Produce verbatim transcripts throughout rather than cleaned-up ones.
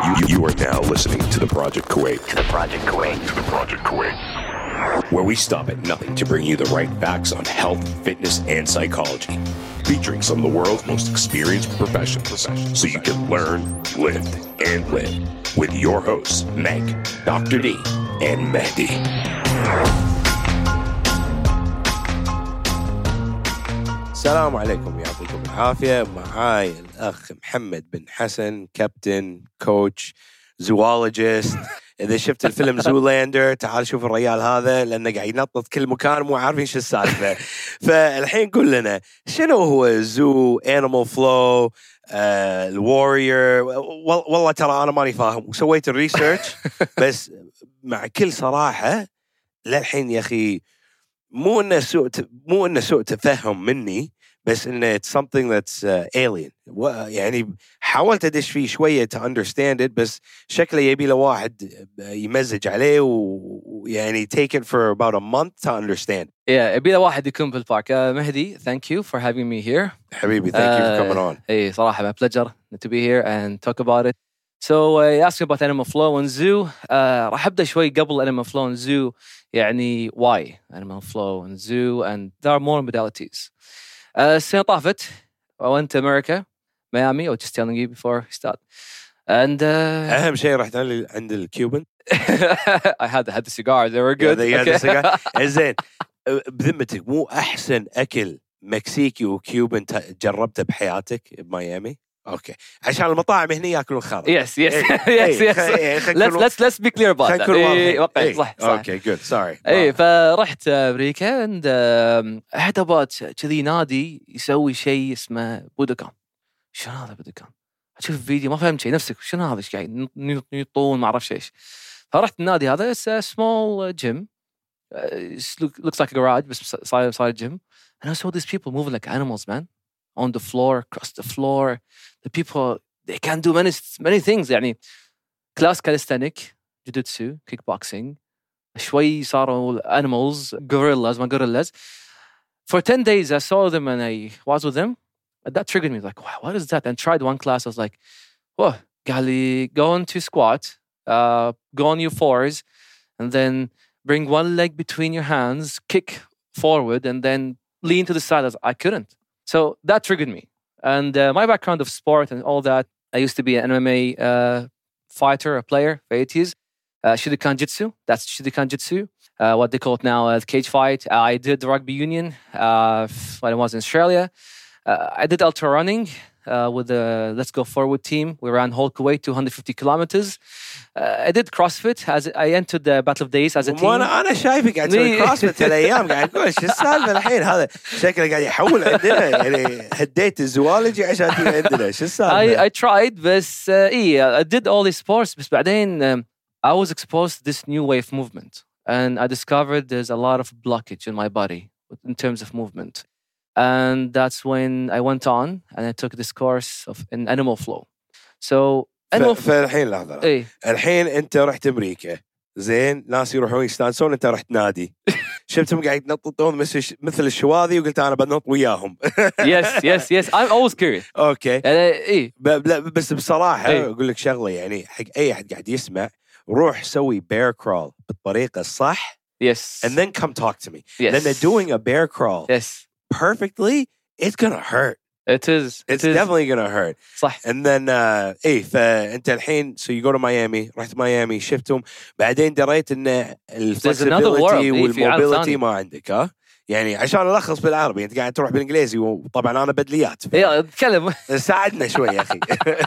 You, you are now listening to the Project Kuwait. To the Project Kuwait. To the Project Kuwait. Where we stop at nothing to bring you the right facts on health, fitness, and psychology. Featuring some of the world's most experienced professionals. So you can learn, lift, and live. With your hosts, Meg, Doctor D, and Mehdi. السلام عليكم يعطيكم العافية. معاي الأخ محمد بن حسن، كابتن كوتش زوولوجيست. إذا شفت الفيلم زولاندر تعال شوف الرجال هذا لأنه قاعد ينطط كل مكان مو عارفين شو السالفة. فالحين قل لنا شنو هو الزو، أنيمال فلو، الواريور؟ والله ترى أنا ماني فاهم وسويت الريسيرش بس مع كل صراحة للحين يا أخي مو إنه سوء مو إنه سوء تفهم مني، بس إنه it's something that's uh, alien. يعني حاولت أدش فيه شوية to understand it، بس شكله يبي له واحد يمزج عليه ويعني take it for about a month to understand. Yeah, يبي له واحد يكون بالبارك. uh, Mehdi, thank you for having me here. حبيبي, thank you for coming on. Hey, صراحة my pleasure to be here and talk about it. So uh, you asked me about animal flow and zoo. uh, راح أبدأ شوي قبل animal flow and zoo. يعني why animal flow and zoo, and there are more modalities. Uh, السنة طافت I went to America, Miami. I was just telling you before we start. And uh, أهم شيء رحت عند الكيوبن. I had had the cigars. They were good. Yeah, they had the cigar. زين بذمتك مو أحسن أكل مكسيكي وكيوبن جربته بحياتك بميامي؟ Okay. عشان المطاعم هنا ياكلون خرا. Yes, yes, yes, yes. Let's let's let's be clear about that. إيه وقع صح صح. Okay, good. Sorry. إيه فرحت أمريكا and had about كذي نادي يسوي شيء اسمه بودكان. شنو هذا بودكان؟ أشوف فيديو ما فهمت شيء نفسك شنو هذا إيش قاعد يطون ما أعرف إيش. فرحت النادي هذا it's a small gym. It looks like a garage بس صاير صاير gym. And I saw these people moving like animals, man. On the floor, across the floor. The people, they can do many many things. يعني class calisthenic, jiu-jitsu, kickboxing. شوي صاروا animals, gorillas, my gorillas. For ten days, I saw them and I was with them. And that triggered me. Like, wow, what is that? And tried one class. I was like, whoa, Gali, go into squat, uh, go on your fours, and then bring one leg between your hands, kick forward, and then lean to the side. I, was, I couldn't. So that triggered me. And uh, my background of sport and all that, I used to be an M M A uh, fighter, a player for eight years. Uh, Shotokan Jitsu, that's Shotokan Jitsu, uh, what they call it now as uh, cage fight. Uh, I did the rugby union uh, when I was in Australia. Uh, I did ultra running uh, with the Let's Go Forward team. We ran whole Kuwait, two hundred fifty kilometers. Uh, I did CrossFit as I entered the Battle of Days as a team. وانا انا شايفك قاعد تسوي كروسفيت هالايام قاعد اقول شو السالفه الحين هذا شكله قاعد يحول عندنا يعني هديت الزوالجي عشان تيجي عندنا شو السالفه؟ I I tried بس uh, إيه I did all these sports بس بعدين um, I was exposed to this new way of movement and I discovered there's a lot of blockage in my body in terms of movement. And that's when I went on and I took this course of in animal flow. So animal ف... فالحين لحظة إيه؟ الحين أنت رحت أمريكا زين ناس يروحون يستانسون أنت رحت نادي شفتهم قاعد ينططون مثل مثل الشواذي وقلت أنا بنط وياهم. Yes yes yes I'm always curious. أوكي. إيه. ب... بس بصراحة إيه؟ أقول لك شغلة يعني حق أي أحد قاعد يسمع روح سوي bear crawl بالطريقة الصح. Yes. And then come talk to me. Yes. Then they're doing a bear crawl. Yes. Perfectly, it's gonna hurt. It is. It's it is. definitely gonna hurt. صح. And then, uh, إيه فأنت الحين so you go to Miami, رحت ميامي شفتهم بعدين دريت إن الفلكسبيليتي والموبيليتي ما عندك ها يعني عشان ألخص بالعربي أنت قاعد تروح بالإنجليزي وطبعا أنا بدليات. إيه تكلم. ساعدنا شوي يا أخي.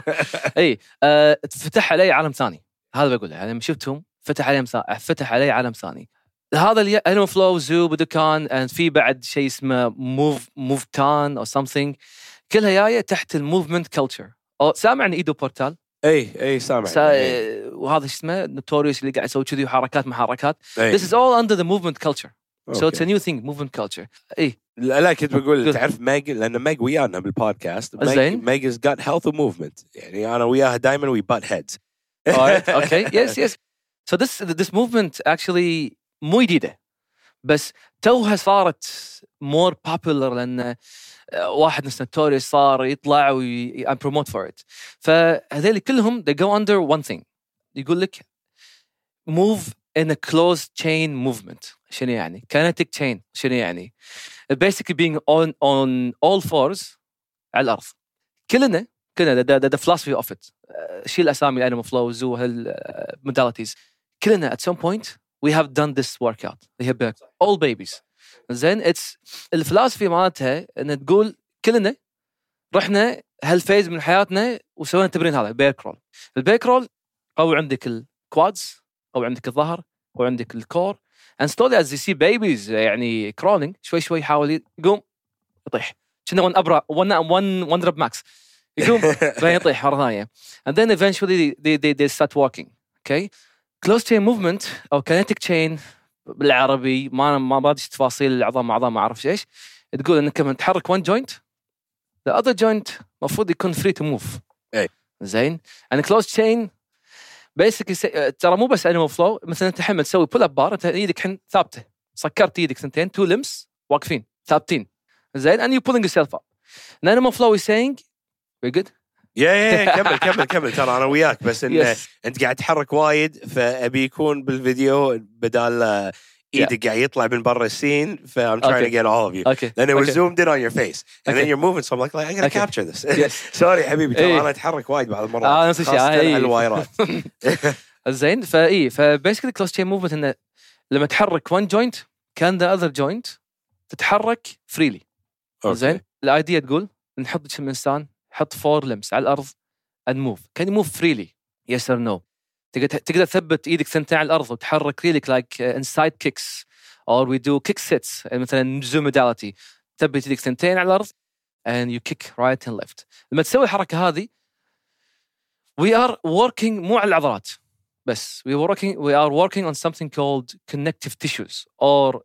إيه أه فتح علي عالم ثاني هذا بقوله يعني لما شفتهم فتح علي فتح علي عالم ثاني. هذا اللي Animal Flow Zoo بودكان and في بعد شيء اسمه Move Movetan or something كلها جاية تحت الموفمنت كلتشر. أو سامع عن إيدو بورتال؟ أي أي سامع. سا... وهذا اسمه نوتوريوس اللي قاعد يسوي كذي وحركات محركات. This is all under the movement culture. Okay. So it's a new thing movement culture. إيه. لا لا كنت بقول تعرف ماج لأن ماج ويانا بالبودكاست. زين. ماج has got health and movement يعني أنا وياها دائما we butt heads. Alright. Okay. Yes. Yes. So this this movement actually مو جديدة بس توها صارت more popular لأن واحد نفس نوتوريوس صار يطلع وي and promote for it. فهذول كلهم they go under one thing. يقول لك move in a closed chain movement. شنو يعني؟ kinetic chain. شنو يعني؟ basically being on on all fours على الأرض. كلنا كلنا the, the, the philosophy of it. شيل أسامي الأنيمال فلوز وهالموداليتيز. كلنا at some point we have done this workout. They have been all babies. زين it's الفلسفة معناتها إن تقول كلنا رحنا هالفيز من حياتنا وسوينا التمرين هذا بيركرول. البيركرول قوي عندك الكوادز، قوي عندك الظهر، قوي عندك الكور. and slowly as you see babies يعني crawling شوي شوي يحاول يقوم يطيح. كنا one أبرا one one one rep max يقوم بعدين يطيح مرة ثانية. and then eventually they they they start walking. okay close chain movement أو kinetic chain بالعربي ما ما بديش تفاصيل العظام عظام ما أعرف إيش. تقول إنك لما تحرك one joint the other joint مفروض يكون free to move. أي. زين and close chain basically ترى مو بس animal flow. مثلا أنت حمل تسوي pull up bar أنت إيدك حين ثابتة سكرت إيدك سنتين two limbs واقفين ثابتين زين and you pulling yourself up. and animal flow is saying very good. يا يا كمل كمل كمل ترى أنا وياك بس إن yes. أنت قاعد تحرك وايد فأبي يكون بالفيديو بدال إيدك قاعد يطلع من برا السين ف I'm trying Okay. to get all of you. okay Then it was okay. zoomed in on your face and Okay. then you're moving so I'm like, like I gotta Okay. capture this. Yes. sorry حبيبي ترى إيه. أنا أتحرك وايد بعض المرات. آه نفس الشيء. خاصة آه إيه. الوايرات. زين فإيه فباسically close chain movement إنه لما تحرك one joint كان the other joint تتحرك freely. زين الأيديا تقول نحط جسم الإنسان حط four limbs على الأرض and move. can you move freely yes or no. تقدر تقدر تثبت إيدك ثنتين على الأرض وتحرك ريلك like uh, inside kicks or we do kick sets مثلا zoom modality تثبت إيدك ثنتين على الأرض and you kick right and left. لما تسوي الحركة هذه we are working مو على العضلات بس we are working we are working on something called connective tissues or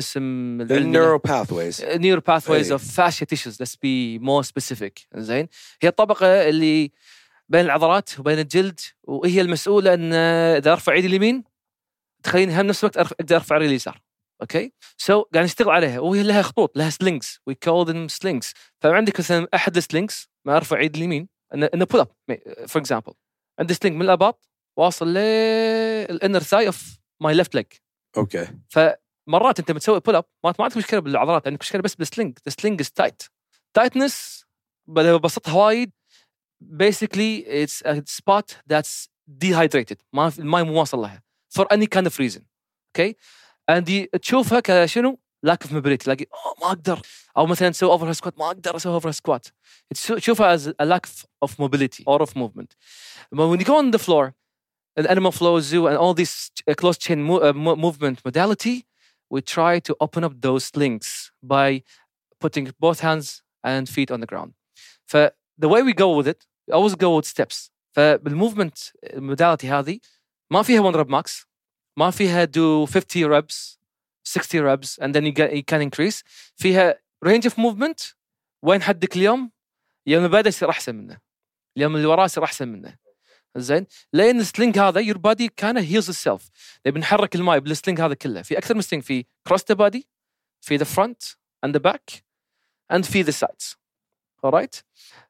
اسم The neural pathways. neural pathways أي. of fascia tissues. let's be more specific. زين هي الطبقة اللي بين العضلات وبين الجلد وهي المسؤولة أن إذا أرفع إيدي اليمين تخليني هم نفس الوقت أقدر أرفع رجلي اليسار. أوكي so قاعد نشتغل عليها وهي لها خطوط لها slings we call them slings. فعندك مثلا أحد السلينجز ما أرفع إيدي اليمين إنه إنه pull up for example عندي سلينج من الأباط واصل للinner thigh of my left leg. Okay. فمرات أنت بتسوي pull up ما ما عندك مشكلة بالعضلات عندك مشكلة بس بالسلينج. the sling is tight. tightness ببسطها وايد basically it's a spot that's dehydrated ما الماء مو واصل لها for any kind of reason. okay and تشوفها كشنو lack of mobility لاقي oh ما أقدر أو مثلا تسوي overhead squat ما أقدر أسوي overhead squat تشوفها as a lack of mobility or of movement. But when you go on the floor the animal flow zoo and all this close chain mo- uh, movement modality we try to open up those links by putting both hands and feet on the ground. ف the way we go with it we always go with steps. فبالmovement modality هذه ما فيها one rep max ما فيها do fifty reps sixty reps and then you get you can increase. فيها range of movement وين حدك اليوم اليوم اللي بعده يصير أحسن منه اليوم اللي وراه يصير أحسن منه. زين لأن السلينج هذا your body kind of heals itself. نبي نحرك الماء بالسلينج هذا كله في أكثر من سلينج في cross the body في the front and the back and في the sides. alright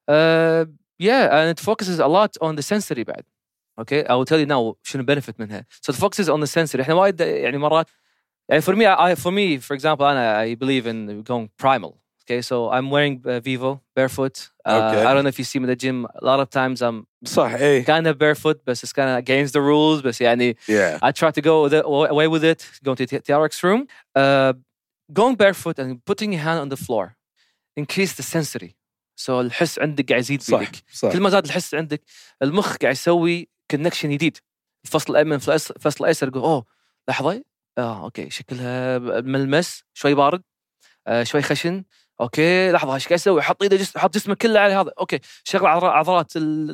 uh, yeah and it focuses a lot on the sensory بعد. okay I will tell you now شنو benefit منها. so it focuses on the sensory. إحنا وايد يعني مرات يعني for me I for me for example أنا I believe in going primal. okay so I'm wearing uh, Vivo barefoot. uh, Okay. I don't know if you see me at the gym a lot of times I'm صح إيه. kind of barefoot but it's kind of against the rules بس يعني Yeah. I try to go with it, away with it going to the T R X room uh, going barefoot and putting your hand on the floor increase the sensory. so الحس عندك قاعد يزيد صح بيدك صح. كل ما زاد الحس عندك المخ قاعد يسوي connection جديد. الفصل الأيمن في الفصل الأيسر يقول أوه لحظة آه أوكي شكلها ملمس شوي بارد آه شوي خشن أوكي لحظة إيش قاعد يسوي حط إيده جسم حط جسمه كله على هذا أوكي شغل عضلات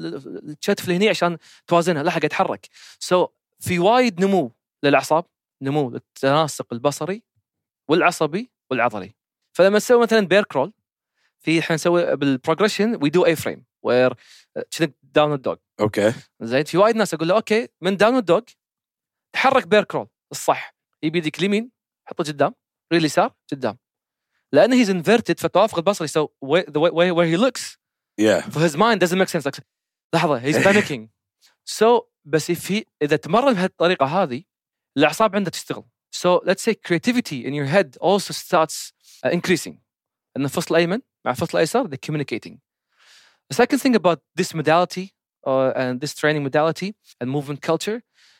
الكتف اللي هني عشان توازنها لحق يتحرك. so في وايد نمو للأعصاب نمو للتناسق البصري والعصبي والعضلي. فلما تسوي مثلا بير كرول في إحنا نسوي بالبروجريشن we do A frame where down the dog. Okay. زين في وايد ناس أقول له أوكي من داون الدوج تحرك بير كرول الصح يبي يديك اليمين حطه قدام رجل يسار قدام لأنه he's inverted فالتوافق البصري so where, the way where he looks yeah for his mind doesn't make sense like لحظة he's panicking so بس if he إذا تمرن بهالطريقة هذه الأعصاب عنده تشتغل so let's say creativity in your head also starts uh, increasing أن الفصل الأيمن مع الفصل الأيسر they're communicating. The second thing about this modality uh, and this training modality and movement culture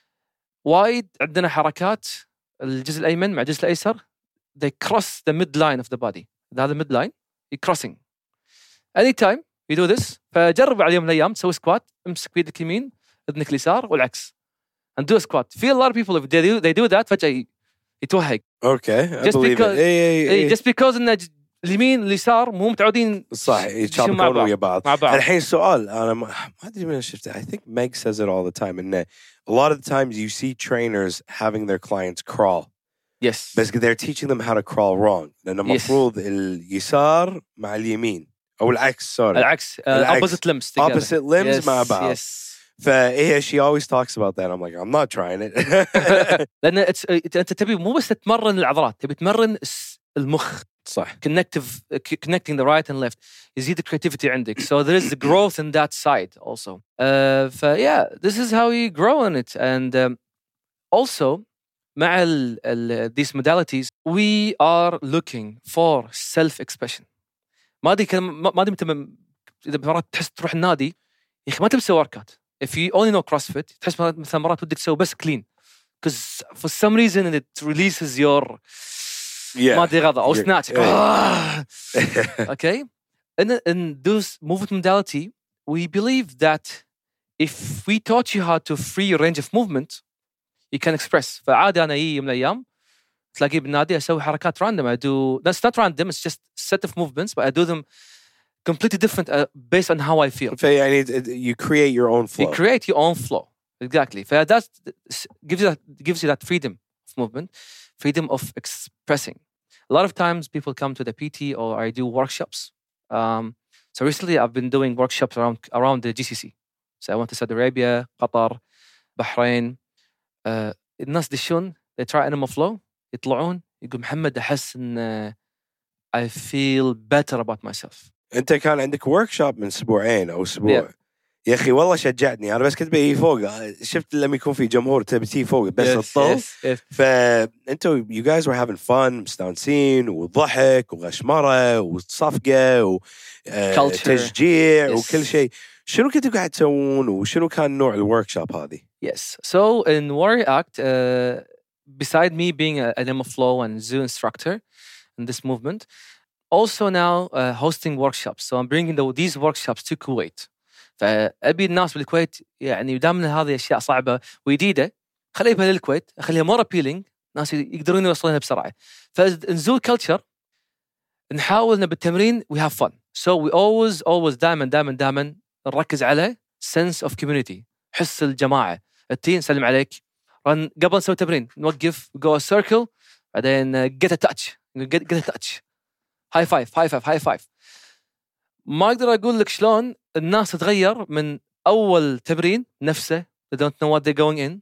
وايد عندنا حركات الجزء الأيمن مع الجزء الأيسر they cross the midline of the body. هذا midline you're crossing. Anytime you do this فجرب على يوم من الأيام تسوي سكوات امسك بيدك يمين اذنك اليسار والعكس and do a squat. Feel a lot of people if they do they do that فجأة يتوهق. Okay I just believe because, it hey, hey, hey. just because إن اليمين اليسار مو متعودين صح يتشابكون ويا بعض. مع بعض. الحين سؤال أنا ما أدري من شفته I think Meg says it all the time إنه a lot of the times you see trainers having their clients crawl. Yes. بس they're teaching them how to crawl wrong. لأن المفروض yes. اليسار مع اليمين أو العكس sorry. العكس uh, opposite limbs together. Opposite limbs yes. مع بعض. Yes. فهي she always talks about that. I'm like I'm not trying it. لأن it's, أنت تبي مو بس تتمرن العضلات تبي تمرن المخ. صح. Connective, connecting the right and left. يزيد creativity عندك. So there is growth in that side also. Uh, ف yeah, this is how you grow on it. And um, also مع ال, ال, these modalities we are looking for self-expression. ما أدري كلام ما أدري متى إذا مرات تحس تروح النادي يا أخي ما تبي تسوي workout. If you only know CrossFit تحس مثلا مرات ودك تسوي بس clean because for some reason it releases your yeah. ما أدري غضا أو snatch. Yeah. Okay. In in those movement modality we believe that if we taught you how to free your range of movement you can express. فعادي أنا يجي من الأيام تلاقي بالنادي أسوي حركات random. I do that's not random. It's just set of movements, but I do them completely different uh, based on how I feel. فيعني you create your own flow. You create your own flow. Exactly. فthat gives you that gives you that freedom of movement, freedom of expressing. A lot of times people come to the P T or I do workshops. Um, so recently I've been doing workshops around around the G C C. So I went to Saudi Arabia, Qatar, Bahrain. Uh, الناس دشون they try animal flow يطلعون يقول محمد أحس إن I feel better about myself. أنت كان عندك workshop من أسبوعين أو أسبوع. yeah. يا أخي والله شجعتني أنا بس كنت بيجي فوق شفت لما يكون في جمهور تبي تيجي فوق بس yes, الطل. yes, yes. فأنتوا you guys were having fun مستانسين وضحك وغشمرة وصفقة وتشجيع yes. وكل شيء. شنو كنتوا قاعد تسوون وشنو كان نوع الوركشوب هذه؟ Yes. So in Warrior Act, uh, beside me being a, an M M Flow and Zoo instructor in this movement, also now uh, hosting workshops. So I'm bringing the, these workshops to Kuwait. فأبي الناس بالكويت يعني دامنا هذه أشياء صعبة وجديدة خليها للكويت أخليها more appealing ناس يقدرون يوصلونها بسرعة. فإن Zoo culture نحاول إن بالتمرين we have fun. So we always always دائما دائما دائما نركز على sense of community. حس الجماعة. التين سلم عليك رن قبل نسوي تمرين نوقف go a circle بعدين get a touch get, get a touch high five high five high five. ما أقدر أقول لك شلون الناس تتغير من أول تمرين نفسه they don't know what they're going in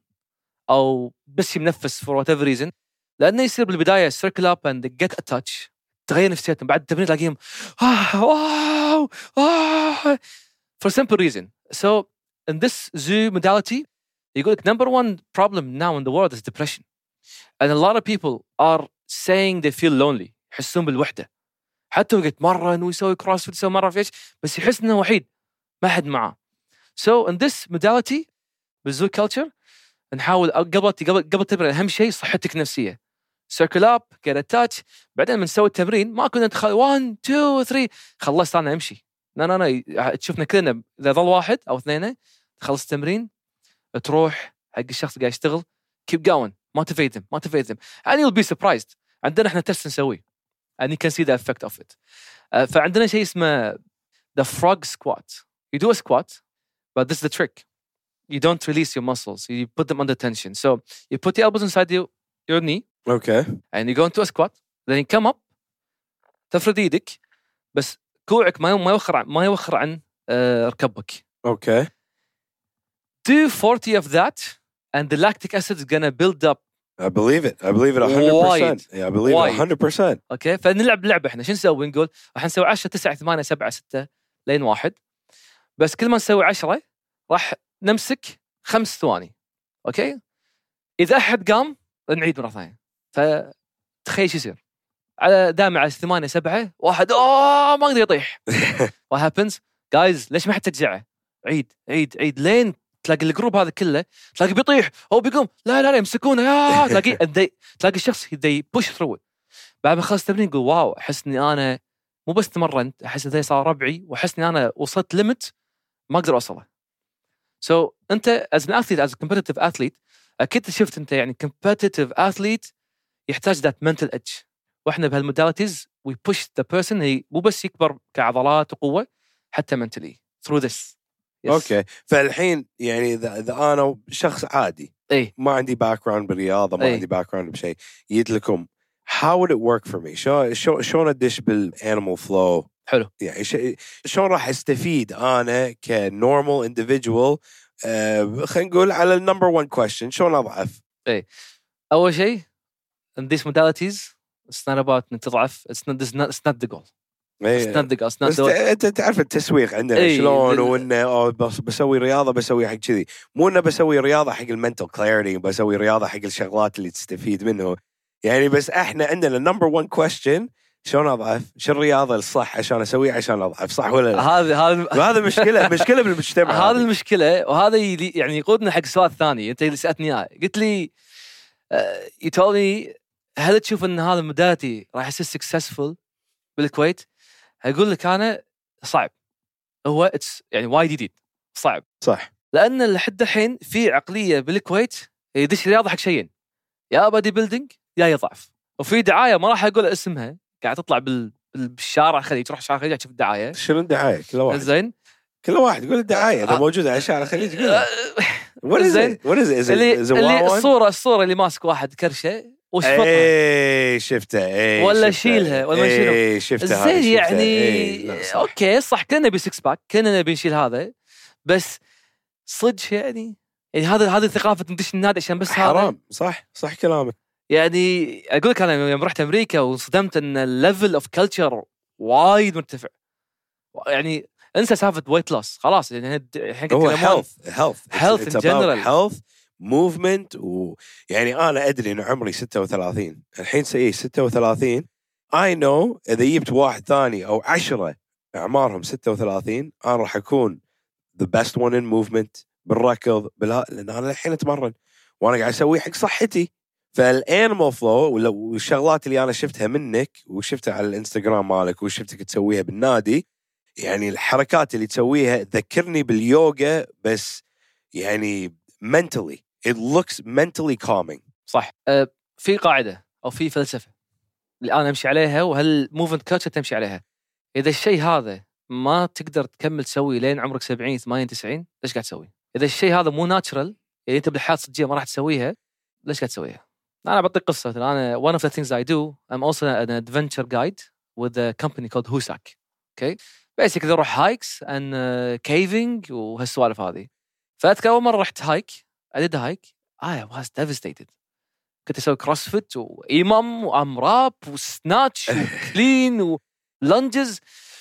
أو بس يمنفس for whatever reason لأنه يصير بالبداية circle up and get a touch تغير نفسيتهم بعد التمرين تلاقيهم آه واو آه for simple reason. So in this Zoo modality يقول لك number one problem now in the world is depression and a lot of people are saying they feel lonely يحسون بالوحدة حتى وقت مرة ويسوي كروسفيت يسوي مرة فيش بس يحس إنه وحيد ما حد معه. So in this modality بالزو culture نحاول قبل قبل قبل التمرين أهم شيء صحتك النفسية circle up get a touch بعدين من نسوي التمرين ما كنا ندخل one two three خلصت أنا أمشي لا لا لا تشوفنا كلنا إذا ظل واحد أو اثنين تخلص التمرين تروح حق الشخص قاعد يشتغل keep going motivate them motivate them and you'll be surprised. عندنا إحنا تست نسويه and you can see the effect of it. uh, فعندنا شيء اسمه the frog squat. You do a squat but this is the trick. You don't release your muscles. You put them under tension. So you put the elbows inside your, your knee. Okay. And you go into a squat. Then you come up. تفرد يدك بس كوعك ما ما يوخر ما يوخر عن uh, ركبك. Okay. Do forty of that and the lactic acid is gonna build up I believe it I believe it one hundred percent yeah, I believe it one hundred percent اوكي. فنلعب لعبه احنا شو نسوي؟ نقول راح نسوي عشرة تسعة ثمانية سبعة ستة لين واحد، بس كل ما نسوي عشرة راح نمسك خمس ثواني. اوكي، اذا احد قام نعيد مره ثانيه. فتخيل شو يصير على دائما على ثمانية سبعة واحد اوه ما اقدر يطيح. what happens guys؟ ليش ما حد تجزعه؟ عيد عيد عيد لين تلاقي الجروب هذا كله تلاقي بيطيح او بيقوم لا لا لا يمسكونه يا تلاقي تلاقي الشخص they push through it. بعد ما خلص التمرين يقول واو احس اني انا مو بس تمرنت، احس ذي صار ربعي واحس اني انا وصلت ليمت ما اقدر اوصله. so انت as an athlete as a competitive athlete اكيد شفت انت يعني competitive athlete يحتاج that mental edge، واحنا بهالموداليتيز we push the person هي مو بس يكبر كعضلات وقوه حتى mentally through this. yes. اوكي، فالحين يعني اذا اذا انا شخص عادي اي ما عندي باك جراوند بالرياضه ما أي. عندي باك جراوند بشيء جيت لكم how would it work for me؟ شلون شلون شلون ادش بالانيمال فلو؟ حلو. يعني شلون راح استفيد انا كنورمال انديفيدوال؟ أه خلينا نقول على النمبر واحد question شلون اضعف؟ اي اول شيء in these modalities it's not about انك تضعف it's not it's not, it's not the goal it's not the goal it's not بس انت تعرف التسويق عندنا أي. شلون دل... وانه أو بس بسوي رياضه بسوي حق كذي، مو انه بسوي رياضه حق المنتل كلاريتي بسوي رياضه حق الشغلات اللي تستفيد منه يعني. بس احنا عندنا النمبر واحد question شلون اضعف؟ شو الرياضه الصح عشان اسويها عشان اضعف؟ صح ولا لا؟ هذا هذا وهذا مشكله مشكله بالمجتمع. هذا المشكله، وهذا يعني يقودنا حق السؤال الثاني انت اللي سالتني اياه. قلت لي you told me هل تشوف ان هذا الموداليتي راح يصير سكسسفul بالكويت؟ اقول لك انا صعب. هو اتس يعني وايد جديد صعب صح، لان لحد الحين في عقليه بالكويت يدش رياضه حق شيئين، يا بادي بيلدينج يا يضعف. وفي دعايه ما راح اقول اسمها قاعد تطلع بال بالشارع الخليج، تروح شارع الخليج تشوف الدعايه. شنو الدعايه؟ كل واحد زين كل واحد يقول الدعايه اذا موجوده على شارع الخليج يقول وات از ات وات از ات اللي, اللي الصوره الصوره اللي ماسك واحد كرشه وش فطها ايه شفتها ايه ولا شيلها ولا ما يشيلها ايه شفتها زين يعني ايه اوكي صح كلنا نبي سكس باك كلنا نبي نشيل هذا، بس صدق يعني يعني هذا هذه ثقافه ندش النادي عشان بس حرام. هذا صح صح كلامك. يعني اقول لك انا يوم رحت امريكا وصدمت ان الليفل اوف كلتشر وايد مرتفع. يعني انسى سالفه ويت لوس خلاص يعني الحين هو هيلث هيلث هيلث ان جنرال هيلث موفمنت. ويعني انا ادري ان عمري ستة وثلاثين الحين سي ستة وثلاثين I know اذا جبت واحد ثاني او عشرة اعمارهم ستة وثلاثين انا راح اكون the best one in movement بالركض بالها، لان انا الحين اتمرن وانا قاعد اسوي حق صحتي. فالانيمال فلو والشغلات اللي انا شفتها منك وشفتها على الانستغرام مالك وشفتك تسويها بالنادي، يعني الحركات اللي تسويها تذكرني باليوغا بس يعني mentally it looks mentally calming. صح. أه في قاعده او في فلسفه اللي انا امشي عليها وهالموفمنت كوتش تمشي عليها. اذا الشيء هذا ما تقدر تكمل تسوي لين عمرك سبعين ثمانين تسعين ليش قاعد تسوي؟ اذا الشيء هذا مو ناتشرال يعني انت بالحياه الصجيه ما راح تسويها ليش قاعد تسويها؟ انا بعطيك قصه. انا one of the things I do I'm also an adventure guide with a company called Husak. okay basically اروح هايكس and uh, caving وهالسوالف هذه. فأذكر أول مرة رحت هايك I did a hike I was devastated. كنت أسوي كروسفيت وإيمام وأمراب وسناتش وكلين ولانجز.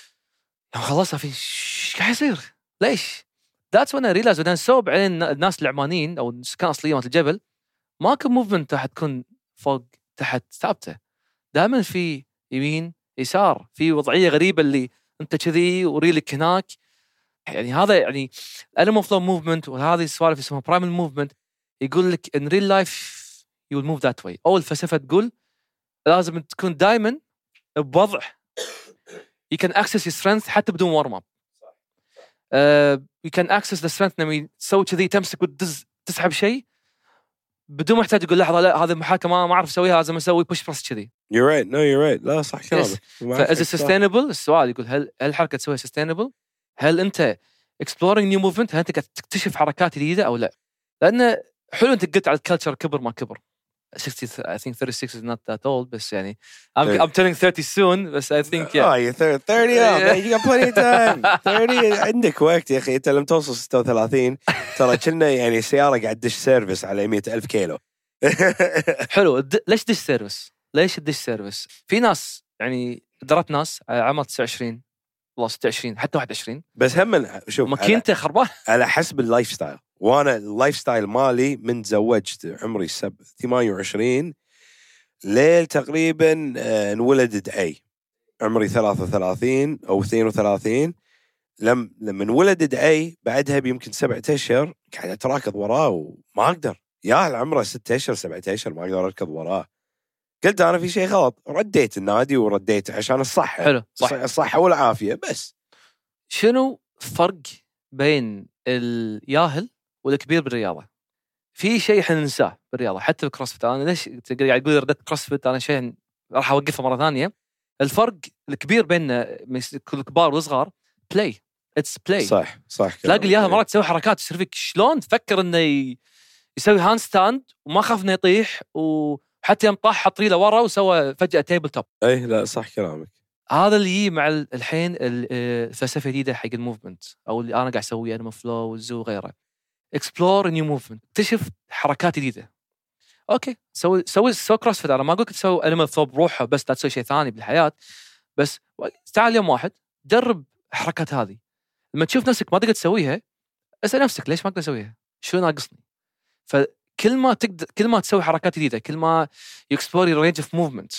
يوم خلصها في شو قاعد يصير ليش؟ that's when I realized when I saw بعدين الناس العمانيين أو السكان أصليين مال الجبل ما كان موفمنت تحت تكون فوق تحت ثابتة، دائما في يمين يسار في وضعية غريبة اللي أنت كذي وريلك هناك. يعني هذا يعني animal flow movement وهذه السوالف اسمها primal movement يقول لك in real life you will move that way. أو الفلسفة تقول لازم تكون دائما بوضع you can access your strength حتى بدون warm up. uh, you can access the strength لما تسوي كذي تمسك وتدز تسحب شيء بدون ما يحتاج يقول لحظة لا هذا محاكمة ما ما أعرف أسويها لازم أسوي push press كذي. You're right no you're right لا صح كلامك. فإذا sustainable السؤال يقول هل هل الحركة تسويها sustainable؟ هل أنت exploring new movement؟ هل أنت قاعد تكتشف حركات جديدة أو لا؟ لأن حلو أنت قلت على الكالتشر كبر ما كبر. sixty I think thirty-six is not that old بس يعني I'm I'm turning thirty soon بس I think yeah. Oh you're thirty oh you got plenty of time. thirty عندك وقت يا أخي. أنت لما توصل ستة وثلاثين ترى كنا يعني سيارة قاعد تدش سيرفيس على مئة ألف كيلو حلو. الد... ليش دش سيرفس؟ ليش الدش سيرفس؟ في ناس يعني درت ناس على عمر تسعة وعشرين والله ستة وعشرين حتى واحد وعشرين بس هم شوف ماكينته خربان على حسب اللايف ستايل. وانا اللايف ستايل مالي من تزوجت عمري سب ثمانية وعشرين ليل تقريبا آه انولدت اي عمري ثلاثة وثلاثين او اثنين وثلاثين. لم لما انولدت اي بعدها بيمكن سبعة اشهر قاعد اتراكض وراه وما اقدر. يا العمره ستة اشهر سبعة اشهر ما اقدر اركض وراه. قلت انا في شيء غلط، رديت النادي ورديت عشان الصحه. حلو صح. الصحه والعافيه. بس شنو فرق بين الياهل والكبير بالرياضه؟ في شيء احنا ننساه بالرياضه حتى بالكروسفيت. انا ليش قاعد اقول ردت كروسفيت؟ انا شيء راح اوقفه مره ثانيه. الفرق الكبير بين الكبار والصغار بلاي. اتس بلاي. صح صح. تلاقي الياهل مرات تسوي حركات تصير فيك شلون تفكر انه يسوي هاند ستاند وما خاف انه يطيح، وحتى يوم طاح حط ريله ورا وسوى فجاه تيبل توب. اي لا صح كلامك. هذا اللي يجي مع الحين الفلسفه الجديده حق الموفمنت او اللي انا قاعد اسويه انا فلو والزو وغيره. اكسبلور نيو موفمنت، اكتشف حركات جديده. اوكي سوي سوي سوي كروسفيت. انا ما اقولك تسوي انيمال ثوب بروحه بس لا تسوي شيء ثاني بالحياه، بس تعال يوم واحد جرب الحركات هذه. لما تشوف نفسك ما تقدر تسويها اسال نفسك ليش ما اقدر اسويها؟ شو ناقصني؟ فكل ما تقدر كل ما تسوي حركات جديده، كل ما يكسبلور رينج اوف موفمنت،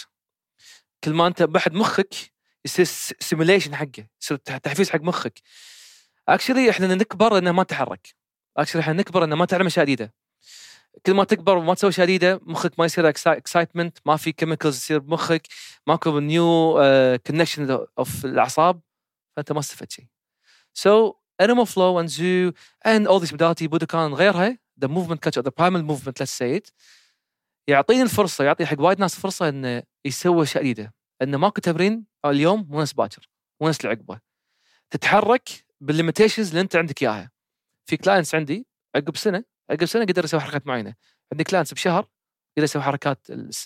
كل ما انت بحد مخك يصير سيميليشن حقه، يصير تحفيز حق مخك. اكشلي احنا نكبر انه ما نتحرك. اكشلي احنا نكبر انه ما تعلم اشياء جديده. كل ما تكبر وما تسوي اشياء جديده مخك ما يصير اكسايتمنت، ما في كيميكلز يصير بمخك، ماكو نيو كونكشن اوف الاعصاب، فانت ما استفدت شيء. سو انيمال فلو اند زو اند اول ذيس موداليتي بودكان غيرها ذا موفمنت كاتش ذا برايمال موفمنت ليتس سي يعطيني الفرصه، يعطي حق وايد ناس فرصه انه يسوي اشياء جديده. انه ماكو تمرين اليوم مو نفس باكر مو نفس العقبه. تتحرك بالليميتيشنز اللي انت عندك اياها. في كلاينتس عندي عقب سنه عقب سنه قدر يسوي حركات معينه. عندي كلاينتس بشهر قدر يسوي حركات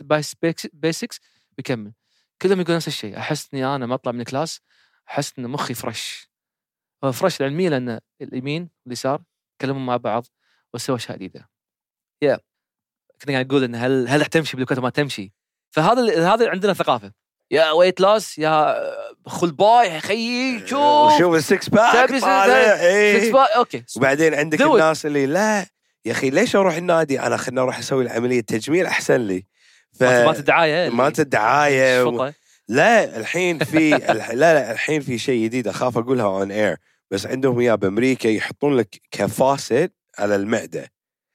بيسكس ويكمل. كلهم يقولون نفس الشيء. احس اني انا ما اطلع من الكلاس احس ان مخي فرش. هو فرش العلميه لان اليمين واليسار كلموا مع بعض وسووا اشياء جديده. يا yeah. كنا قاعد نقول ان هل هل تمشي بالكتب ما تمشي. فهذا هذا عندنا ثقافه. يا ويت لاس يا خل باي خيي شوف شوف السكس باك طالع. ايه اوكي. وبعدين عندك دوت. الناس اللي لا يا اخي ليش اروح النادي؟ انا خلنا اروح اسوي العمليه تجميل احسن لي. ف... ما تدعايه ما تدعايه و... لا الحين في الح... لا لا الحين في شيء جديد اخاف اقولها اون اير، بس عندهم اياه بامريكا يحطون لك كفاسد على المعده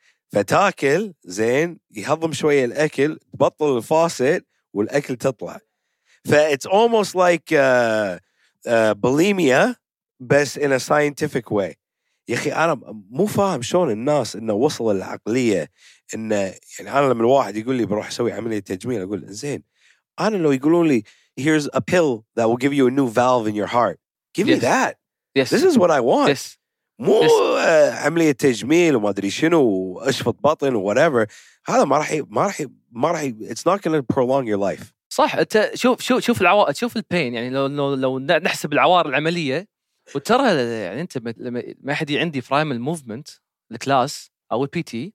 فتاكل زين يهضم شويه الاكل تبطل الفاسد والاكل تطلع. ف it's almost like uh, uh, bulimia بس in a scientific way. يا أخي أنا مو فاهم شلون الناس إنه وصل العقلية إنه يعني أنا لما الواحد يقول لي بروح أسوي عملية تجميل أقول زين. أنا لو يقولون لي here's a pill that will give you a new valve in your heart give yes. me that. Yes. This is what I want. Yes. مو yes. uh, عملية تجميل وما أدري شنو وأشفط بطن و whatever. هذا ما راح ما راح ما راح it's not going to prolong your life. صح. انت شوف شوف شوف العوار شوف البين. يعني لو لو, لو نحسب العوار العمليه وترى يعني انت لما ما حد عندي برايمال موفمنت الكلاس او البي تي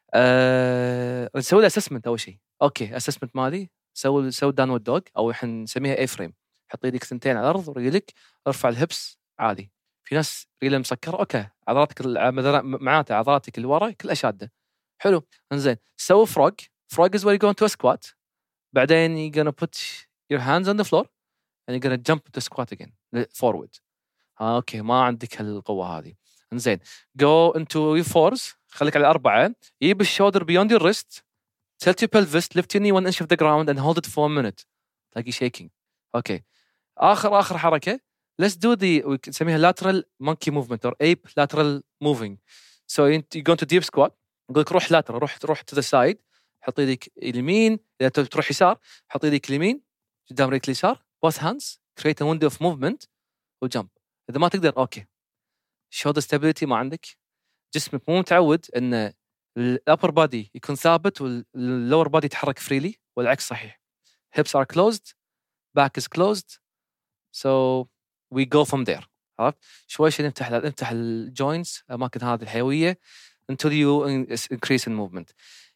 أه... نسوي له اسسمنت اول شيء. اوكي اسسمنت مالي سوي سوي داونورد دوغ او احنا نسميها اي فريم. حط يدك سنتين على الارض ورجلك ارفع الهبس عادي. في ناس رجله مسكره اوكي عضلاتك معناته عضلاتك اللي ورا كلها شاده. حلو انزين سوي فروغ. فروغ is where you go into a squat. بعدين you're gonna put your hands on the floor and you're gonna jump to squat again forward. آه، اوكي ما عندك هالقوه هذه. انزين go into your fours. خليك على أربعة. يجيب الشولدر beyond your wrist. tilt your pelvis. lift your knee one inch of the ground and hold it for a minute. تلاقي shaking. اوكي اخر اخر حركه let's do the نسميها lateral monkey movement or ape lateral moving. so you go into deep squat. نقول لك روح lateral روح روح to the side. حط يدك اليمين. اذا تروح يسار حط يدك اليمين قدام رجلك اليسار. both hands create a window of movement وجمب. اذا ما تقدر اوكي shoulder stability ما عندك. جسمك مو متعود ان الابر بادي يكون ثابت واللور بادي يتحرك فريلي والعكس صحيح. hips are closed back is closed so we go from there. عرفت شوي شوي نفتح نفتح الجوينتس اماكن هذه الحيويه until you increase in movement.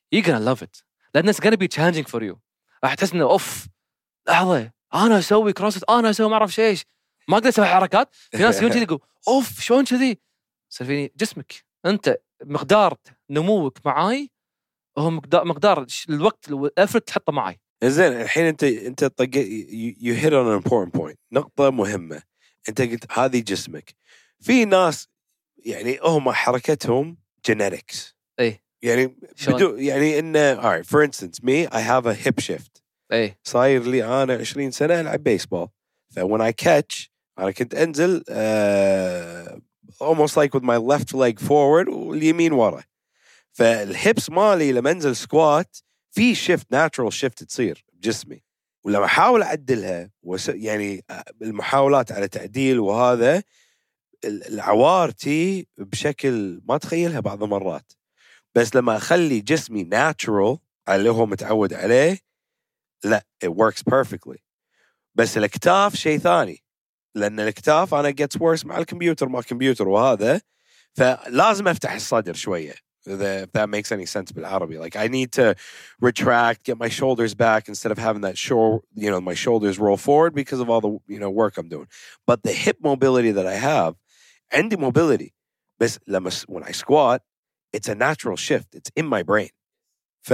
you're gonna love it لأن it's gonna be challenging for you. راح تحس إنه أوف لحظة أنا أسوي كروسفيت أنا أسوي ما أعرف ايش ما أقدر أسوي حركات. في ناس يقولون كذي يقول أوف شلون كذي. صار فيني جسمك أنت مقدار نموك معاي هو مقدار مقدار الوقت الأفرت تحطه معاي. زين الحين أنت أنت طق you hit on an important point نقطة مهمة. أنت قلت هذه جسمك. في ناس يعني هم حركتهم genetics. إيه. يعني بدو يعني إنه alright for instance me I have a hip shift. إيه. صاير لي أنا عشرين سنة ألعب بيسبول. ف when I catch أنا كنت أنزل uh, almost like with my left leg forward واليمين ورا. فالهيبس مالي لما أنزل سكوات في shift natural shift تصير بجسمي. ولما أحاول أعدلها وس يعني المحاولات على تعديل وهذا العوارتي بشكل ما تخيلها بعض المرات. بس لما أخلي جسمي natural على اللي هو متعود عليه لا it works perfectly. بس الأكتاف شيء ثاني لأن الأكتاف أنا gets worse مع الكمبيوتر مع الكمبيوتر وهذا فلازم أفتح الصدر شوية. If that makes any sense بالعربي. Like I need to retract, get my shoulders back instead of having that show, you know, my shoulders roll forward because of all the, you know, work I'm doing. But the hip mobility that I have, عندي mobility. بس لما when I squat, it's a natural shift. It's in my brain. ف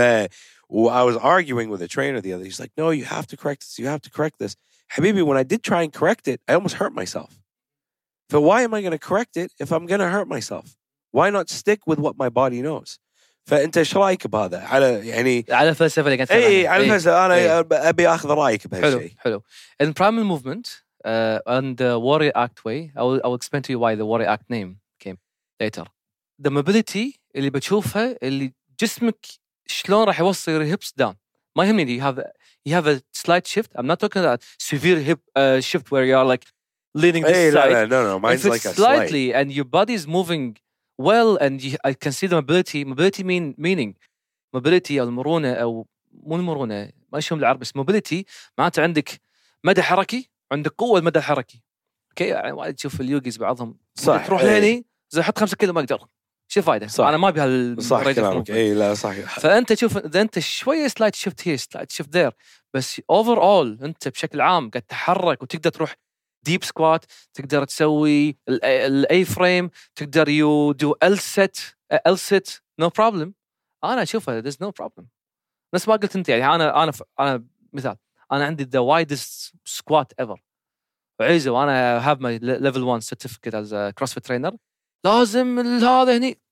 I was arguing with a trainer the other day. He's like, no, you have to correct this. You have to correct this. Habibi, when I did try and correct it, I almost hurt myself. So why am I going to correct it if I'm going to hurt myself? Why not stick with what my body knows? فأنت إيش رأيك بهذا؟ على يعني على الفلسفة اللي قلت إيه على الفلسفة أنا إيه. أبي أخذ رأيك بهالشيء. حلو حلو. In primal movement uh, and the warrior act way, I will, I will explain to you why the warrior act name came later. The mobility اللي بتشوفها اللي جسمك شلون راح يوصل your hips down. ما يهمني you have you have a slight shift. I'm not talking about severe hip uh, shift where you are like leaning this hey, side. No, no, no. Mine's if like it's a slightly slight. and your body is moving well and you, I can see the mobility. Mobility mean meaning mobility أو المرونة أو مو المرونة ما يشوم العرب بس mobility معناته عندك مدى حركي عندك قوة المدى الحركي. اوكي يعني وايد تشوف اليوجيز بعضهم صح تروح ايه. لهني زي حط خمسة كيلو ما اقدر شو فايدة صح. أنا ما أبي هال صح كلامك اي لا صح. فأنت تشوف إذا أنت شوية سلايد شيفت هي سلايد شيفت ذير بس overall أنت بشكل عام قاعد تتحرك وتقدر تروح deep squat تقدر تسوي ال A frame تقدر you do L set L sit no problem. أنا أشوفها there's no problem. نفس ما قلت أنت يعني أنا أنا أنا مثال أنا عندي the widest squat ever وعيزة وأنا have my level one certificate as a CrossFit trainer لازم هذا هني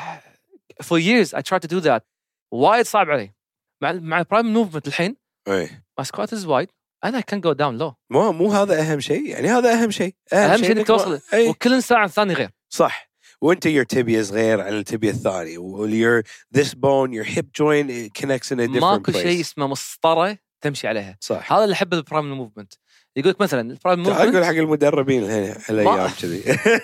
for years I tried to do that وايد صعب علي مع مع prime movement الحين ايه my squat is wide and I can go down low. مو مو هذا أهم شيء يعني هذا أهم شيء أهم, أهم شيء إنك توصل ايه. وكل إنسان عن ثاني غير صح. وأنت your tibia غير عن التibia الثاني و your this bone your hip joint it connects in a different ماكو place. شيء اسمه مسطرة تمشي عليها. صح. هذا اللي أحب البرايم موفمنت. يقولك مثلا البرايم موفمنت أقول حق المدربين هالأيام كذي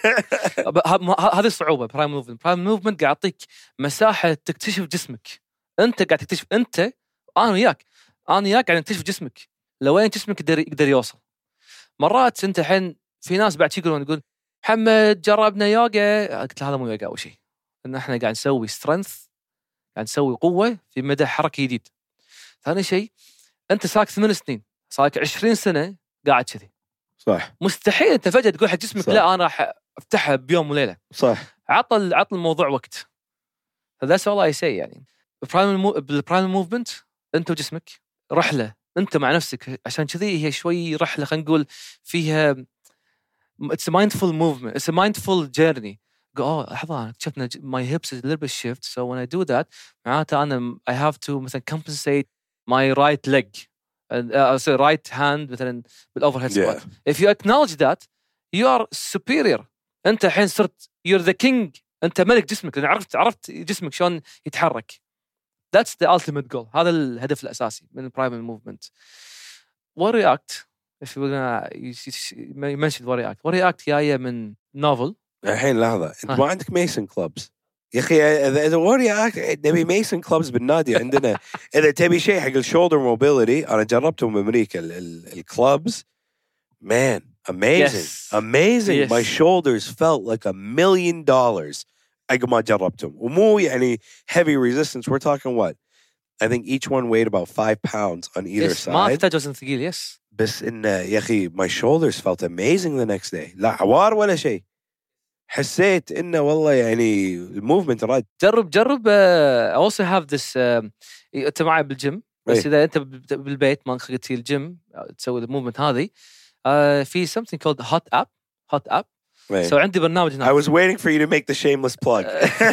هذه الصعوبة برايم موفمنت. برايم موفمنت قاعد يعطيك مساحة تكتشف جسمك. أنت قاعد تكتشف أنت أنا وياك أنا وياك قاعد نكتشف جسمك لوين جسمك يقدر يقدر يوصل. مرات أنت الحين في ناس بعد يقولون يقول محمد جربنا يوغا قلت له هذا مو يوغا أول شيء إن إحنا قاعد نسوي سترينث قاعد نسوي قوة في مدى حركي جديد. ثاني شيء أنت ساك ثمان سنين صارك عشرين سنة قاعد كذي صح. مستحيل أنت فجأة تقول حق جسمك صح. لا أنا راح أفتحها بيوم وليلة. صح. عطل عطل الموضوع وقت. فذاس all I say يعني بالبرايم موفمنت أنت وجسمك رحلة أنت مع نفسك عشان كذي هي شوي رحلة خلينا نقول فيها it's a mindful movement it's a mindful journey. oh لحظة اكتشفنا my hips is a little bit shift so when I do that معناته أنا I have to مثلا compensate my right leg and uh, so right hand مثلا بالoverhead squat. Yeah. If you acknowledge that you are superior. أنت الحين صرت you're the king. أنت ملك جسمك لأن عرفت عرفت جسمك شلون يتحرك. That's the ultimate goal. هذا الهدف الأساسي من primary movement. Warrior Act if we're gonna you mentioned Warrior Act. Warrior Act جاية من novel. الحين لحظة أنت ما عندك ميسن كلوبز يا أخي إذا Warrior Act نبي ميسن كلوبز بالنادي عندنا. إذا تبي شيء حق الشولدر موبيليتي أنا جربتهم بأمريكا الكلوبز man amazing yes. amazing yes. my shoulders felt like a million dollars. أقل ما جربتهم ومو يعني heavy resistance we're talking what I think each one weighed about five pounds on either yes. ما side. تحتاج وزن ثقيل. يس. بس إن يا أخي my shoulders felt amazing the next day. لا عوار ولا شيء. حسيت إنه والله يعني الموفمنت راد. جرب جرب. uh, I also have this. Uh, أنت معي بالجيم. بس أي. إذا أنت بالبيت ما خليت الجيم تسوي الموفمنت هذه. Uh, في something called hot app. hot app. أي. So عندي برنامج هناك. I was waiting for you to make the shameless plug.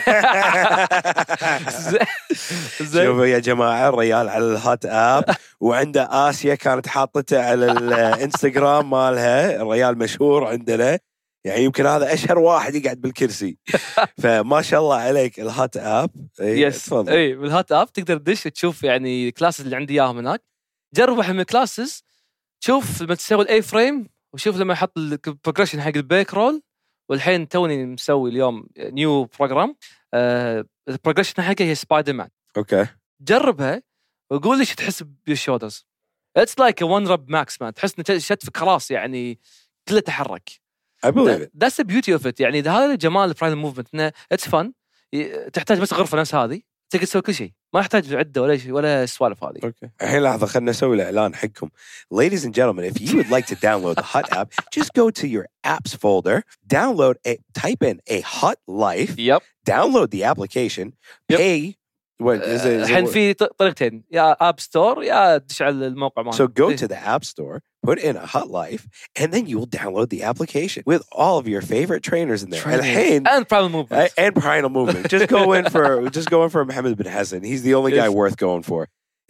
شوفوا يا جماعة الرجال على الهات آب وعنده آسيا كانت حاطته على الانستغرام مالها. الرجال مشهور عندنا يعني يمكن هذا أشهر واحد يقعد بالكرسي. فما شاء الله عليك الهات آب. يس. اي بالهات آب تقدر تدش تشوف يعني كلاسز اللي عندي اياهم هناك. جرب واحد من الكلاسز شوف لما تسوي الاي فريم وشوف لما يحط البروجريشن حق البيك رول. والحين توني مسوي اليوم نيو بروجرام. البروجريشن حقه هي سبايدر مان. اوكي جربها وقول لي شو تحس بالشولدرز. اتس لايك وان رب ماكس مان. تحس ان شتفك خلاص يعني كله تحرك. I believe it. That's the beauty of it. يعني هذا جمال البرايمال موفمنت. انه اتس فن. تحتاج بس غرفه نفس هذه تقدر تسوي كل شيء. ما يحتاج عده ولا شيء ولا السوالف هذه. اوكي الحين لحظه خلنا نسوي الاعلان حقكم. Ladies and gentlemen, if you would like to download the Hut app, just go to your apps folder, download a type in a Hut Life, yep. download the application, yep. pay. What is it? الحين في طريقتين يا اب ستور يا تدش على الموقع مالنا. So go to the app store, put in a Hut Life, and then you will download the application with all of your favorite trainers in there. Trainers. And primal movement. And primal movement. Just go in for just go in for Mohammed bin Hassan. He's the only yes. guy worth going for.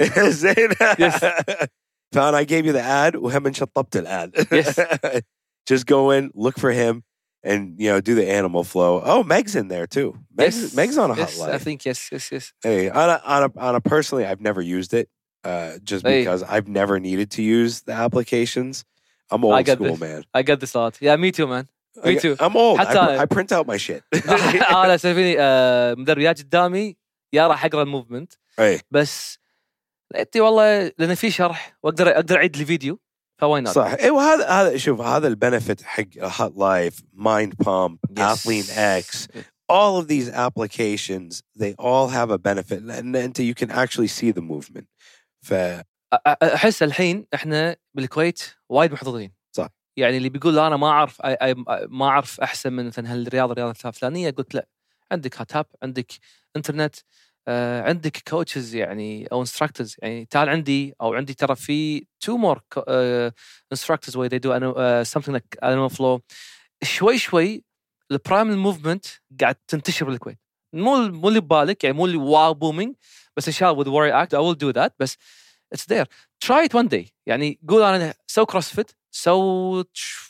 Yes. Found I gave you the ad وهم شطبت الاد. Yes. Just go in, look for him. And, you know, do the animal flow. Oh, Meg's in there, too. Meg's, yes. Meg's on a yes, Hut Life. I think, yes, yes, yes. Hey, on a, on a, on a personally, I've never used it uh, just hey. because I've never needed to use the applications. I'm old school, this. man. I get this a lot. Yeah, me too, man. Me I, too. I'm old. I, حتى... I print out my shit. أنا سافيني مدربيات قدامي يا راح أقرأ الموفمنت. Hey. بس لقيتي والله لأن في شرح وأقدر أقدر أعيد الفيديو. فوين صح. إيه وهذا هذا شوف هذا البنفيت حق Hut Life, Mind Pump, yes. Athlean X, all of these applications, they all have a benefit. And أنت you can actually see the movement. ف أحس الحين إحنا بالكويت وايد محظوظين. صح. يعني اللي بيقول أنا ما أعرف ما أعرف أحسن من مثلا هالرياضة الرياضة الفلانية قلت لا عندك هاتاب عندك إنترنت آه، عندك كوتشز يعني أو instructors يعني تعال عندي أو عندي ترى في two more uh, instructors where they do uh, something like animal flow. شوي شوي البرايمال موفمنت قاعد تنتشر بالكويت. مو مو اللي ببالك يعني مو اللي واو بومينج بس إن شاء الله with warrior act I will do that بس it's there. Try it one day. يعني قول أنا سو كروسفيت سو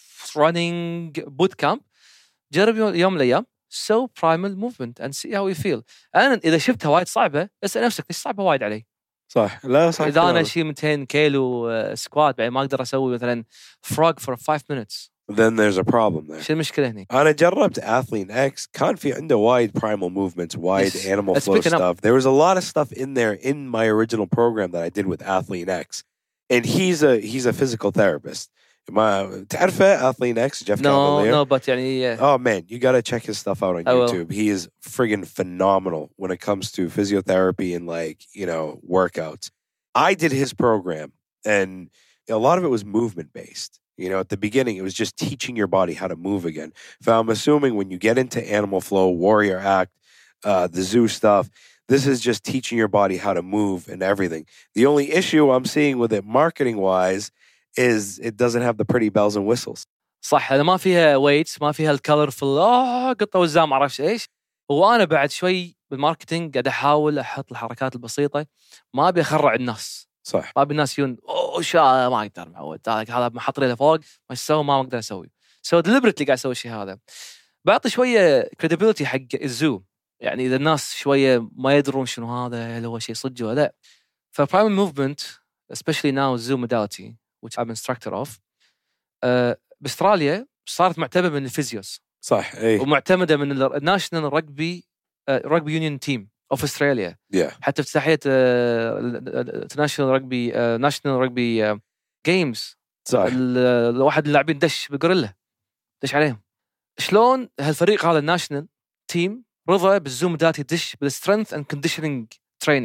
running boot camp جرب يوم من الأيام so primal movement and see how you feel. أنا إذا شفتها وايد صعبة اسأل نفسك ليش صعبة وايد علي. صح لا صح. إذا أنا أشيل مئتين كيلو سكوات بعد ما أقدر أسوي مثلا frog for five minutes. Then there's a problem there. شو المشكلة هني؟ أنا جربت Athlean X كان في عنده wide primal movements, wide yes. animal Let's flow stuff. There was a lot of stuff in there in my original program that I did with Athlean X, and he's a he's a physical therapist. ما تعرفه Athlean X Jeff No, Cavalier? no, but يعني yeah. Oh man, you gotta check his stuff out on I YouTube. will. He is friggin' phenomenal when it comes to physiotherapy and like you know workouts. I did his program, and a lot of it was movement based. You know, at the beginning, it was just teaching your body how to move again. So I'm assuming when you get into Animal Flow, Warrior Act, uh, the zoo stuff, this is just teaching your body how to move and everything. The only issue I'm seeing with it marketing wise is it doesn't have the pretty bells and whistles. صح أنا ما فيها weights ما فيها الكولرفul آه قطة وزام معرفش إيش. وأنا بعد شوي بالماركتينج قاعد أحاول أحط الحركات البسيطة ما أبي أخرع الناس. صح. ما أبي الناس يون أوه شا ما أقدر معود هذا محط لي فوق ما يسوي ما أقدر أسوي. so deliberately قاعد أسوي شيء هذا. بعطي شوية credibility حق الزو. يعني إذا الناس شوية ما يدرون شنو هذا هل هو شيء صدق ولا لا. ف primal movement especially now zoo modality which I'm instructor of uh, بأستراليا صارت معتمدة من الفيزيوس. صح. إيه. ومعتمدة من الناشنال رجبي رجبي يونيون تيم اوف استراليا. yeah. حتى افتتاحية international رجبي ناشنال رجبي جيمز صح. الواحد اللاعبين دش بقرله دش عليهم. شلون هالفريق هذا الناشنال تيم رضى بالزوم داتي دش بالسترينث اند كونديشنينج تريننج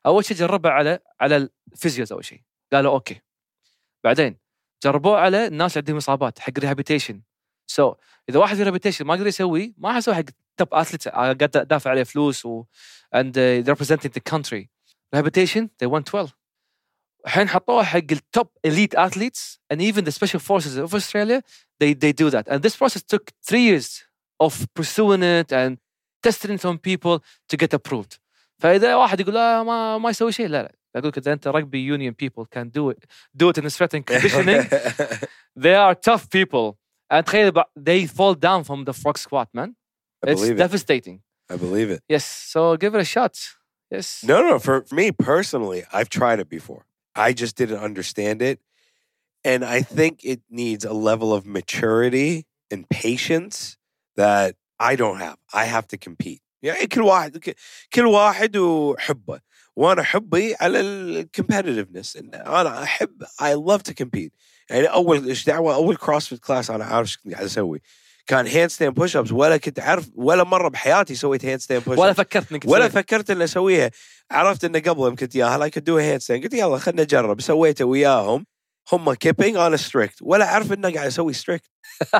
اول شيء جربها على على الفيزيوز اول شيء، قالوا اوكي. بعدين جربوه على الناس اللي عندهم اصابات حق ريهابيتيشن. سو so, اذا واحد في ريهابيتيشن ما قدر يسويه، ما حيسوي حق توب اثليتس قاعد دافع عليه فلوس و and uh, representing the country. Rehabilitation they went well. الحين حطوها حق التوب elite athletes and even the special forces of Australia they they do that, and this process took three years of pursuing it and testing it on people to get approved. فإذا واحد يقول لا ما ما يسوي شيء، لا لا أقول كذا أنت rugby union people can do it do it in strength and conditioning. They are tough people and they fall down from the frog squat, man. I It's devastating. It. I believe it. Yes, so give it a shot. Yes. No, no. For me personally, I've tried it before. I just didn't understand it, and I think it needs a level of maturity and patience that I don't have. I have to compete. يعني كل واحد كل واحد وحبه، وأنا حبي على ال competitiveness. أنا أحب I love to compete. يعني أول إيش دعوة أول CrossFit class أنا عارف إيش قاعد أسوي، كان handstand push-ups، ولا كنت عارف ولا مرة بحياتي سويت handstand push-ups، ولا فكرت إنك ولا فكرت إن أسويها. عرفت إن قبل كنت ياها I could do a handstand، قلت يلا خلنا نجرب، سويته وياهم هم kipping أنا strict، ولا عارف إنه قاعد أسوي strict.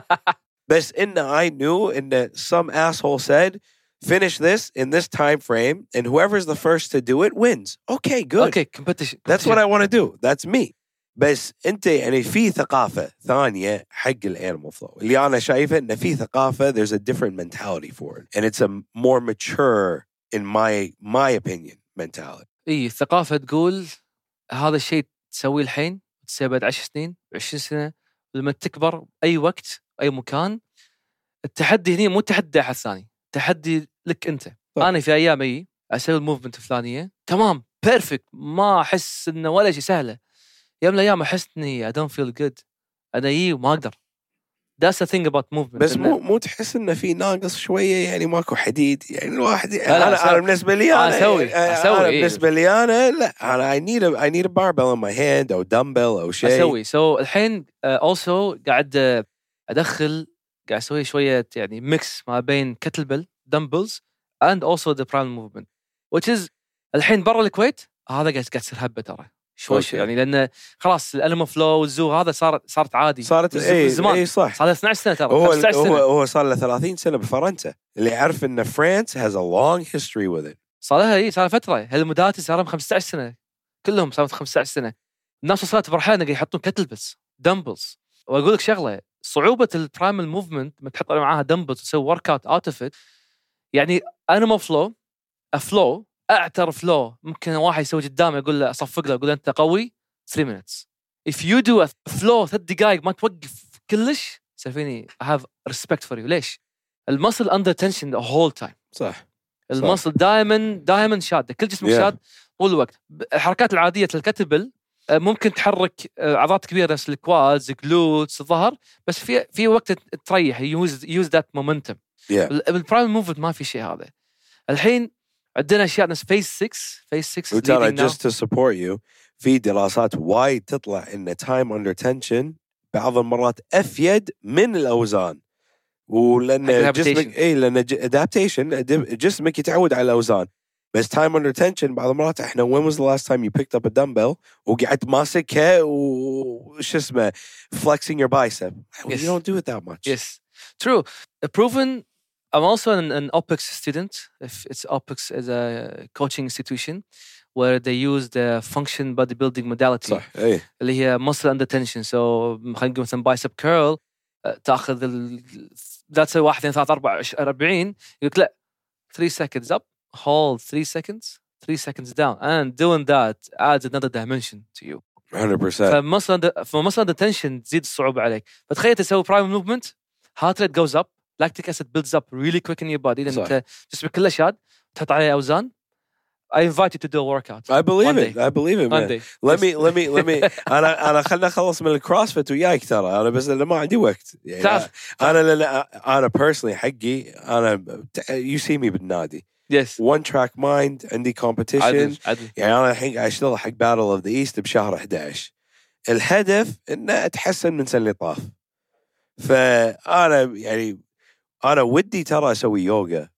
بس إن I knew إن some asshole said finish this in this time frame and whoever's the first to do it wins. Okay, good. Okay, competition. That's what I want to do. That's me. بس أنت يعني في ثقافة ثانية حق الانيمال flow اللي أنا شايفه إن في ثقافة there's a different mentality for it and it's a more mature in my my opinion mentality. إيه الثقافة تقول هذا الشيء تسويه الحين تسويه بعد عشر سنين عشرين سنة لما تكبر أي وقت أي مكان. التحدي هنا مو تحدي أحد ثاني، تحدي لك أنت. طيب. أنا في أيامي أسوي الموفمنت الفلانية تمام بيرفكت، ما أحس إنه ولا شيء سهلة. يوم من الأيام أحس إني I don't feel good، أنا يي وما أقدر. That's the thing about movement. بس مو مو تحس إنه في ناقص شوية، يعني ماكو حديد، يعني الواحد لا أنا أنا بالنسبة لي أنا أسوي أسوي أنا بالنسبة لي أنا لا أنا I need a I need a barbell in my hand أو dumbbell أو شيء أسوي. so الحين uh, also قاعد أدخل قاعد أسوي شوية يعني ميكس ما بين kettlebell dumbbells and also the primal movement which is الحين برا الكويت هذا قاعد قاعد يصير هبة ترى شوي شوي يعني لأن خلاص الأنيمال فلو والزو هذا صارت صارت عادي صارت اي زمان. اي صح صار اثنا عشر سنة ترى هو خمسة عشر هو سنة. هو صار له ثلاثين سنة بفرنسا اللي يعرف إن فرنسا has a long history with it. صار لها إيه صار فترة هالمدات صاروا خمسة عشر سنة كلهم صاروا خمسة عشر سنة. الناس وصلت برحلة قاعد يحطون كتلبس دمبلز. وأقول لك شغلة صعوبة البرايمال موفمنت ما تحط معاها دمبلز وتسوي ورك اوت اوت اوف ات يعني انيمال فلو افلو اعتر فلو ممكن واحد يسوي قدامه يقول له اصفق له يقول انت قوي three minutes. If you do a flow ثلاث دقائق ما توقف كلش سفيني I have respect for you. ليش؟ المصل under tension the whole time. صح. المصل دائما دائما شاده كل جسمك Yeah. شاد طول الوقت. الحركات العادية الكتبل ممكن تحرك عضلات كبيرة نفس الكوادز جلوتس الظهر بس في في وقت تريح use use that momentum. Yeah. بالبرايم موفمنت ما في شيء هذا. الحين عندنا اشياء نفس فيس ستة فيس ستة وترى just to support you في دراسات وايد تطلع إن time under tension بعض المرات أفيد من الأوزان ولأن جسمك إيه لأن adaptation جسمك يتعود على الأوزان بس time under tension بعض المرات إحنا when was the last time you picked up a dumbbell وقعدت ماسكها وش اسمه flexing your bicep. Yes. You don't do it that much. Yes, true. Proven. I'm also an, an O P E X student. If it's O P E X as a coaching institution where they use the function bodybuilding modality. صح. إيه. اللي هي muscle under tension. So خلينا نقول مثلا bicep curl تأخذ ال لا تسوي واحد اثنين ثلاثة أربعة أربعين يقولك لا three seconds up hold three seconds three seconds down and doing that adds another dimension to you. one hundred percent. فمسل under فمسل under tension تزيد الصعوبة عليك. فتخيل تسوي primal movement heart rate goes up lactic acid builds up really quick in your body لأن أنت جسمك كله شاد تحط عليه أوزان. I invite you to do a workout. I believe Monday. it. I believe it, man. Monday. Let me, let me, let me. أنا أنا خلنا أخلص من الكروسفيت وياك ترى. أنا بس أنا ما عندي وقت. يعني تعرف. أنا لأن أنا personally حقي أنا you see me بالنادي. Yes. One track mind عندي competition. عدل. عدل. يعني أنا الحين قاعد أشتغل حق Battle of the East بشهر إحدى عشر. الهدف إنه أتحسن من سنة طاف. فأنا يعني أنا ودي ترى أسوي يوغا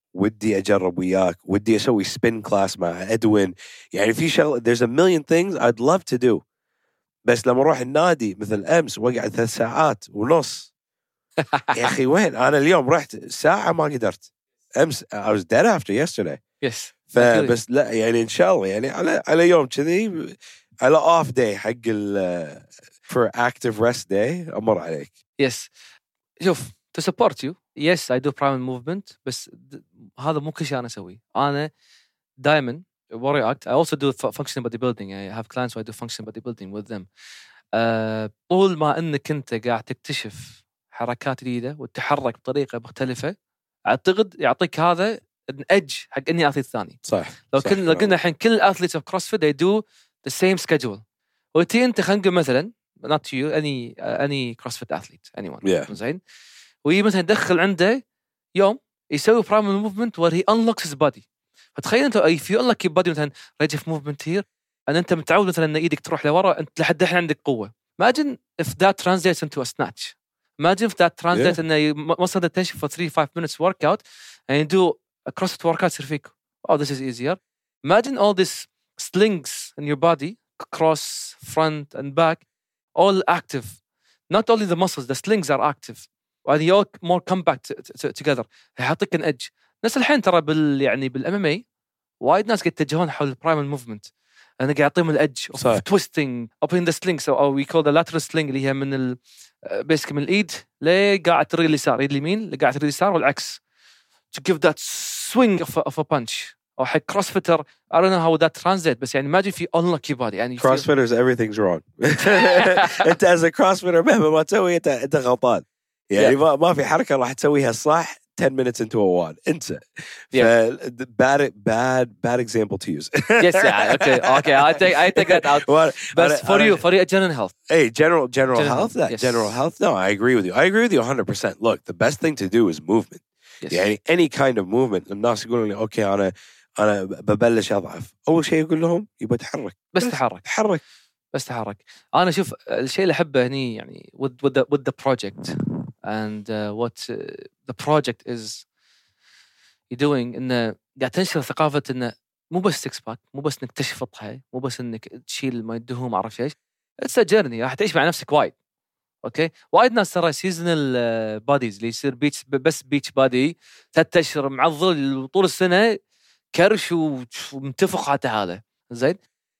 ودي أجرب وياك ودي أسوي spin class مع إدوين يعني في شغل there's a million things I'd love to do بس لما أروح النادي مثل أمس وقعد ثلاث ساعات ونص يا أخي وين أنا اليوم رحت ساعة ما قدرت أمس I was dead after yesterday yes فبس لا يعني إن شاء الله يعني على على يوم كذي على off day حق ال for active rest day أمر عليك yes شوف to support you yes I do primal movement بس هذا مو كل شيء أنا أسويه أنا دائما warrior act I also do functional bodybuilding I have clients who I do functional bodybuilding with them uh, طول ما أنك أنت قاعد تكتشف حركات جديدة وتتحرك بطريقة مختلفة أعتقد يعطيك هذا edge حق أني أثليت ثاني صح لو كنا لو قلنا الحين كل athletes of CrossFit they do the same schedule وتي أنت خلينا نقول مثلا not you any uh, any CrossFit athlete anyone yeah. زين وهي مثلا يدخل عنده يوم يسوي primal movement where he unlocks his body فتخيل أنت if you unlock your body مثلا range of movement here أن أنت متعود مثلا أن إيدك تروح لورا أنت لحد الحين عندك قوة imagine if that translates into a snatch imagine if that translates yeah. أن muscle attention for three five minutes workout and you do a CrossFit workout يصير فيك oh this is easier imagine all these slings in your body cross front and back all active not only the muscles the slings are active and you're more compact together هيحطك an edge نفس الحين ترى بال يعني بالام ام اي وايد ناس قاعد يتجهون حول البرايمال موفمنت انا قاعد يعطيهم الادج تويستنج opening the sling so or we call the lateral sling اللي هي من ال بيسك من الايد لقاعد تري اليسار ايد اليمين لقاعد تري اليسار والعكس to give that swing of a, of a punch او حق كروسفيتر I don't know how that translates بس يعني imagine if you unlock your body يعني crossfitters everything's wrong انت as a crossfitter مهما ما تسوي انت انت غلطان يعني yeah. ما ما في حركه راح تسويها صح ten minutes into a wad انسى yeah. bad bad bad example to use yes yeah okay okay I take I take that out but for you for your general health hey general general, general health that yes. general health no I agree with you I agree with you one hundred percent look the best thing to do is movement yes. يعني any kind of movement الناس يقولون لي اوكي انا انا ببلش اضعف اول شيء يقول لهم يبغى تحرك بس تحرك تحرك بس تحرك انا شوف الشيء اللي احبه هني يعني with with the, with the project and uh, what uh, the project is you're doing إنه قاعد تنشر ثقافة إنه مو بس سكس باك مو بس إنك تشفطها مو بس إنك تشيل ما يدهم أعرف إيش it's a journey راح تعيش مع نفسك وايد أوكي وايد ناس ترى seasonal bodies اللي يصير بيتش بس بيتش بادي ثلاثة أشهر معضل طول السنة كرش ومتفق على تعالى زين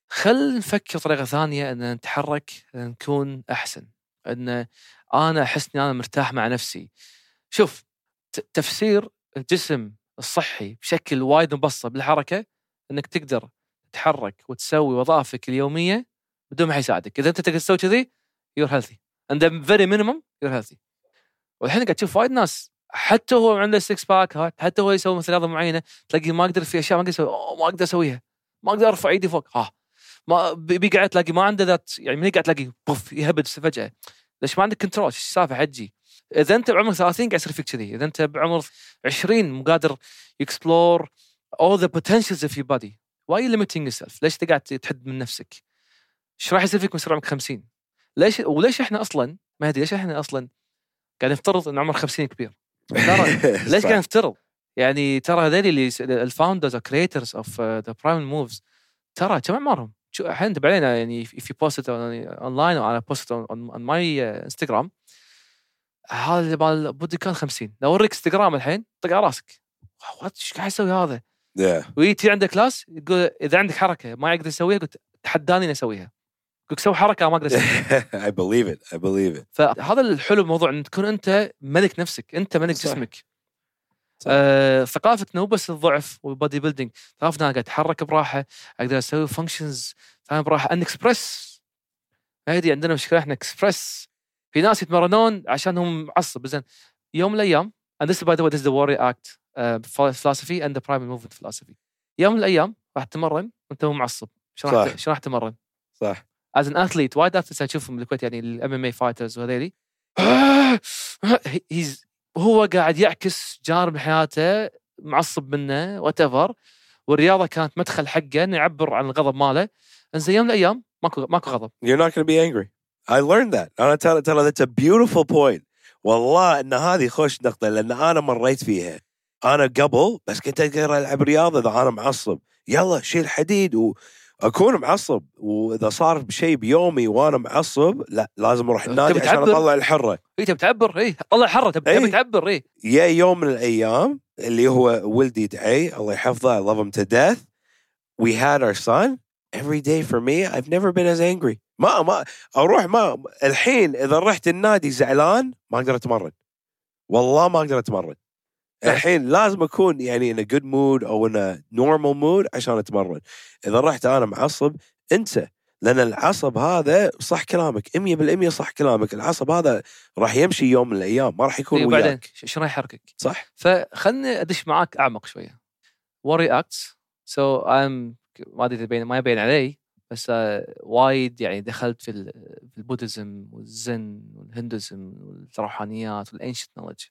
خل نفكر طريقة ثانية إن نتحرك نكون أحسن إن أنا أحس إني أنا مرتاح مع نفسي شوف تفسير الجسم الصحي بشكل وايد مبسط بالحركة إنك تقدر تتحرك وتسوي وظائفك اليومية بدون ما يساعدك إذا أنت تقدر تسوي كذي you're healthy and the very minimum you're healthy والحين قاعد تشوف وايد ناس حتى هو عنده سكس باك حتى هو يسوي مثل رياضة معينة تلاقي ما أقدر في أشياء ما أقدر أسوي أوه ما أقدر أسويها ما أقدر أرفع إيدي فوق ها ما بيقعد تلاقي ما عنده ذات يعني من قاعد تلاقي بوف يهبد فجأة ليش ما عندك كنترول ايش السالفه حجي اذا انت بعمر ثلاثين قاعد يصير فيك كذي اذا انت بعمر عشرين مو قادر explore all the potentials of your body why are you limiting yourself ليش تقعد تحد من نفسك ايش راح يصير فيك من عمرك خمسين ليش وليش احنا اصلا ما ادري ليش احنا اصلا قاعد نفترض ان عمر خمسين كبير ترى ليش قاعد نفترض يعني ترى هذول اللي الفاوندرز او كرييترز اوف ذا برايمال موفز ترى كم عمرهم شو الحين بعدين يعني if you post it online or I post it on, on, on my uh, Instagram هذا اللي مال بودي كان خمسين لو أوريك انستغرام الحين طق على راسك وات ايش قاعد يسوي هذا yeah. ويجي عندك كلاس يقول اذا عندك حركه ما يقدر يسويها قلت تحداني اسويها قلت سوي حركه ما اقدر اسويها I believe it I believe it فهذا الحلو الموضوع ان تكون انت ملك نفسك انت ملك صح. جسمك آه، ثقافتنا مو بس الضعف والبودي بيلدينج ثقافتنا قاعد اتحرك براحه اقدر اسوي فانكشنز فاهم براحه ان اكسبرس هذه عندنا مشكله احنا اكسبرس في ناس يتمرنون عشانهم معصب زين يوم من الايام and this by the way this is the warrior act uh, philosophy and the primal movement philosophy يوم من الايام راح تتمرن وانت مو معصب شو راح شو راح تتمرن صح as an athlete وايد athletes اشوفهم بالكويت يعني الام ام اي فايترز وهذيلي he's هو قاعد يعكس جانب حياته معصب منه whatever والرياضة كانت مدخل حقه إنه يعبر عن الغضب ماله إنزين يوم من الأيام ماكو ماكو غضب you're not going to be angry I learned that أنا ترى ترى that's a beautiful point والله إن هذه خوش نقطة لأن أنا مريت فيها انا قبل بس كنت اقدر العب رياضه اذا انا معصب، يلا شيل حديد واكون معصب، واذا صار بشيء بيومي وانا معصب لا لازم اروح النادي عشان اطلع الحره. اي تبي تعبر، اي طلع حره، تبي إيه. تعبر. اي يا يوم من الايام اللي هو ولدي دعي الله يحفظه I love him to death we had our son every day for me I've never been as angry. ما ما اروح ما الحين اذا رحت النادي زعلان ما اقدر اتمرن، والله ما اقدر اتمرن الحين، لازم اكون يعني in a good mood او in a normal mood عشان اتمرن. اذا رحت انا معصب انسى، لان العصب هذا صح كلامك مية بالمية صح كلامك، العصب هذا راح يمشي يوم من الايام ما راح يكون وياك. بعدين شو راح يحركك؟ صح. فخلني ادش معاك اعمق شويه. worry acts so I'm ما ادري بين ما يبين علي بس وايد يعني دخلت في في البوديزم والزن والهندوزم والروحانيات والانشنت نولج.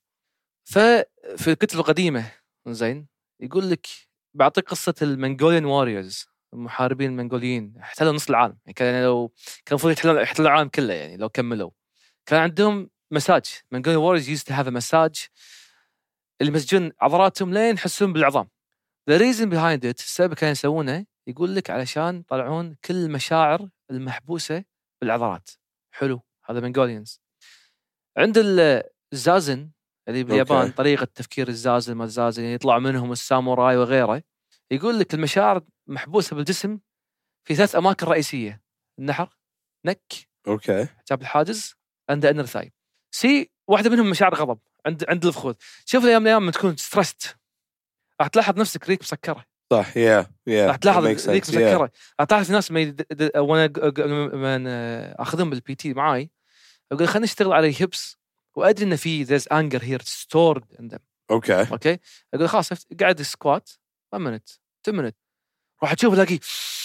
ففي الكتب القديمه زين يقول لك بعطيك قصه المنغوليان واريورز، المحاربين المنغوليين احتلوا نص العالم، يعني كان لو كان المفروض يحتلوا يحتلوا العالم كله يعني لو كملوا. كان عندهم مساج، منغوليان واريورز used to have a مساج اللي مسجون عضلاتهم لين يحسون بالعظام. the reason behind it السبب كانوا يسوونه يقول لك علشان يطلعون كل المشاعر المحبوسه بالعضلات. حلو، هذا منغوليانز. عند الزازن اللي باليابان okay. طريقة تفكير الزازن ما الزازن يعني يطلع منهم الساموراي وغيره، يقول لك المشاعر محبوسة بالجسم في ثلاث أماكن رئيسية: النحر، نك، اوكي جاب الحاجز، عند أنر ثاي. سي واحدة منهم مشاعر غضب عند عند الفخذ. شوف الأيام الأيام من تكون ستريست راح تلاحظ نفسك ريك مسكرة. صح يا يا راح تلاحظ ريك مسكرة. راح تلاحظ ناس ما يد... وانا من اخذهم بالبي تي معاي اقول خلينا نشتغل على هيبس وادري ان في there's anger here stored in them. اوكي اوكي اقول خلاص قاعد سكوات one minute two minute راح تشوف الاقي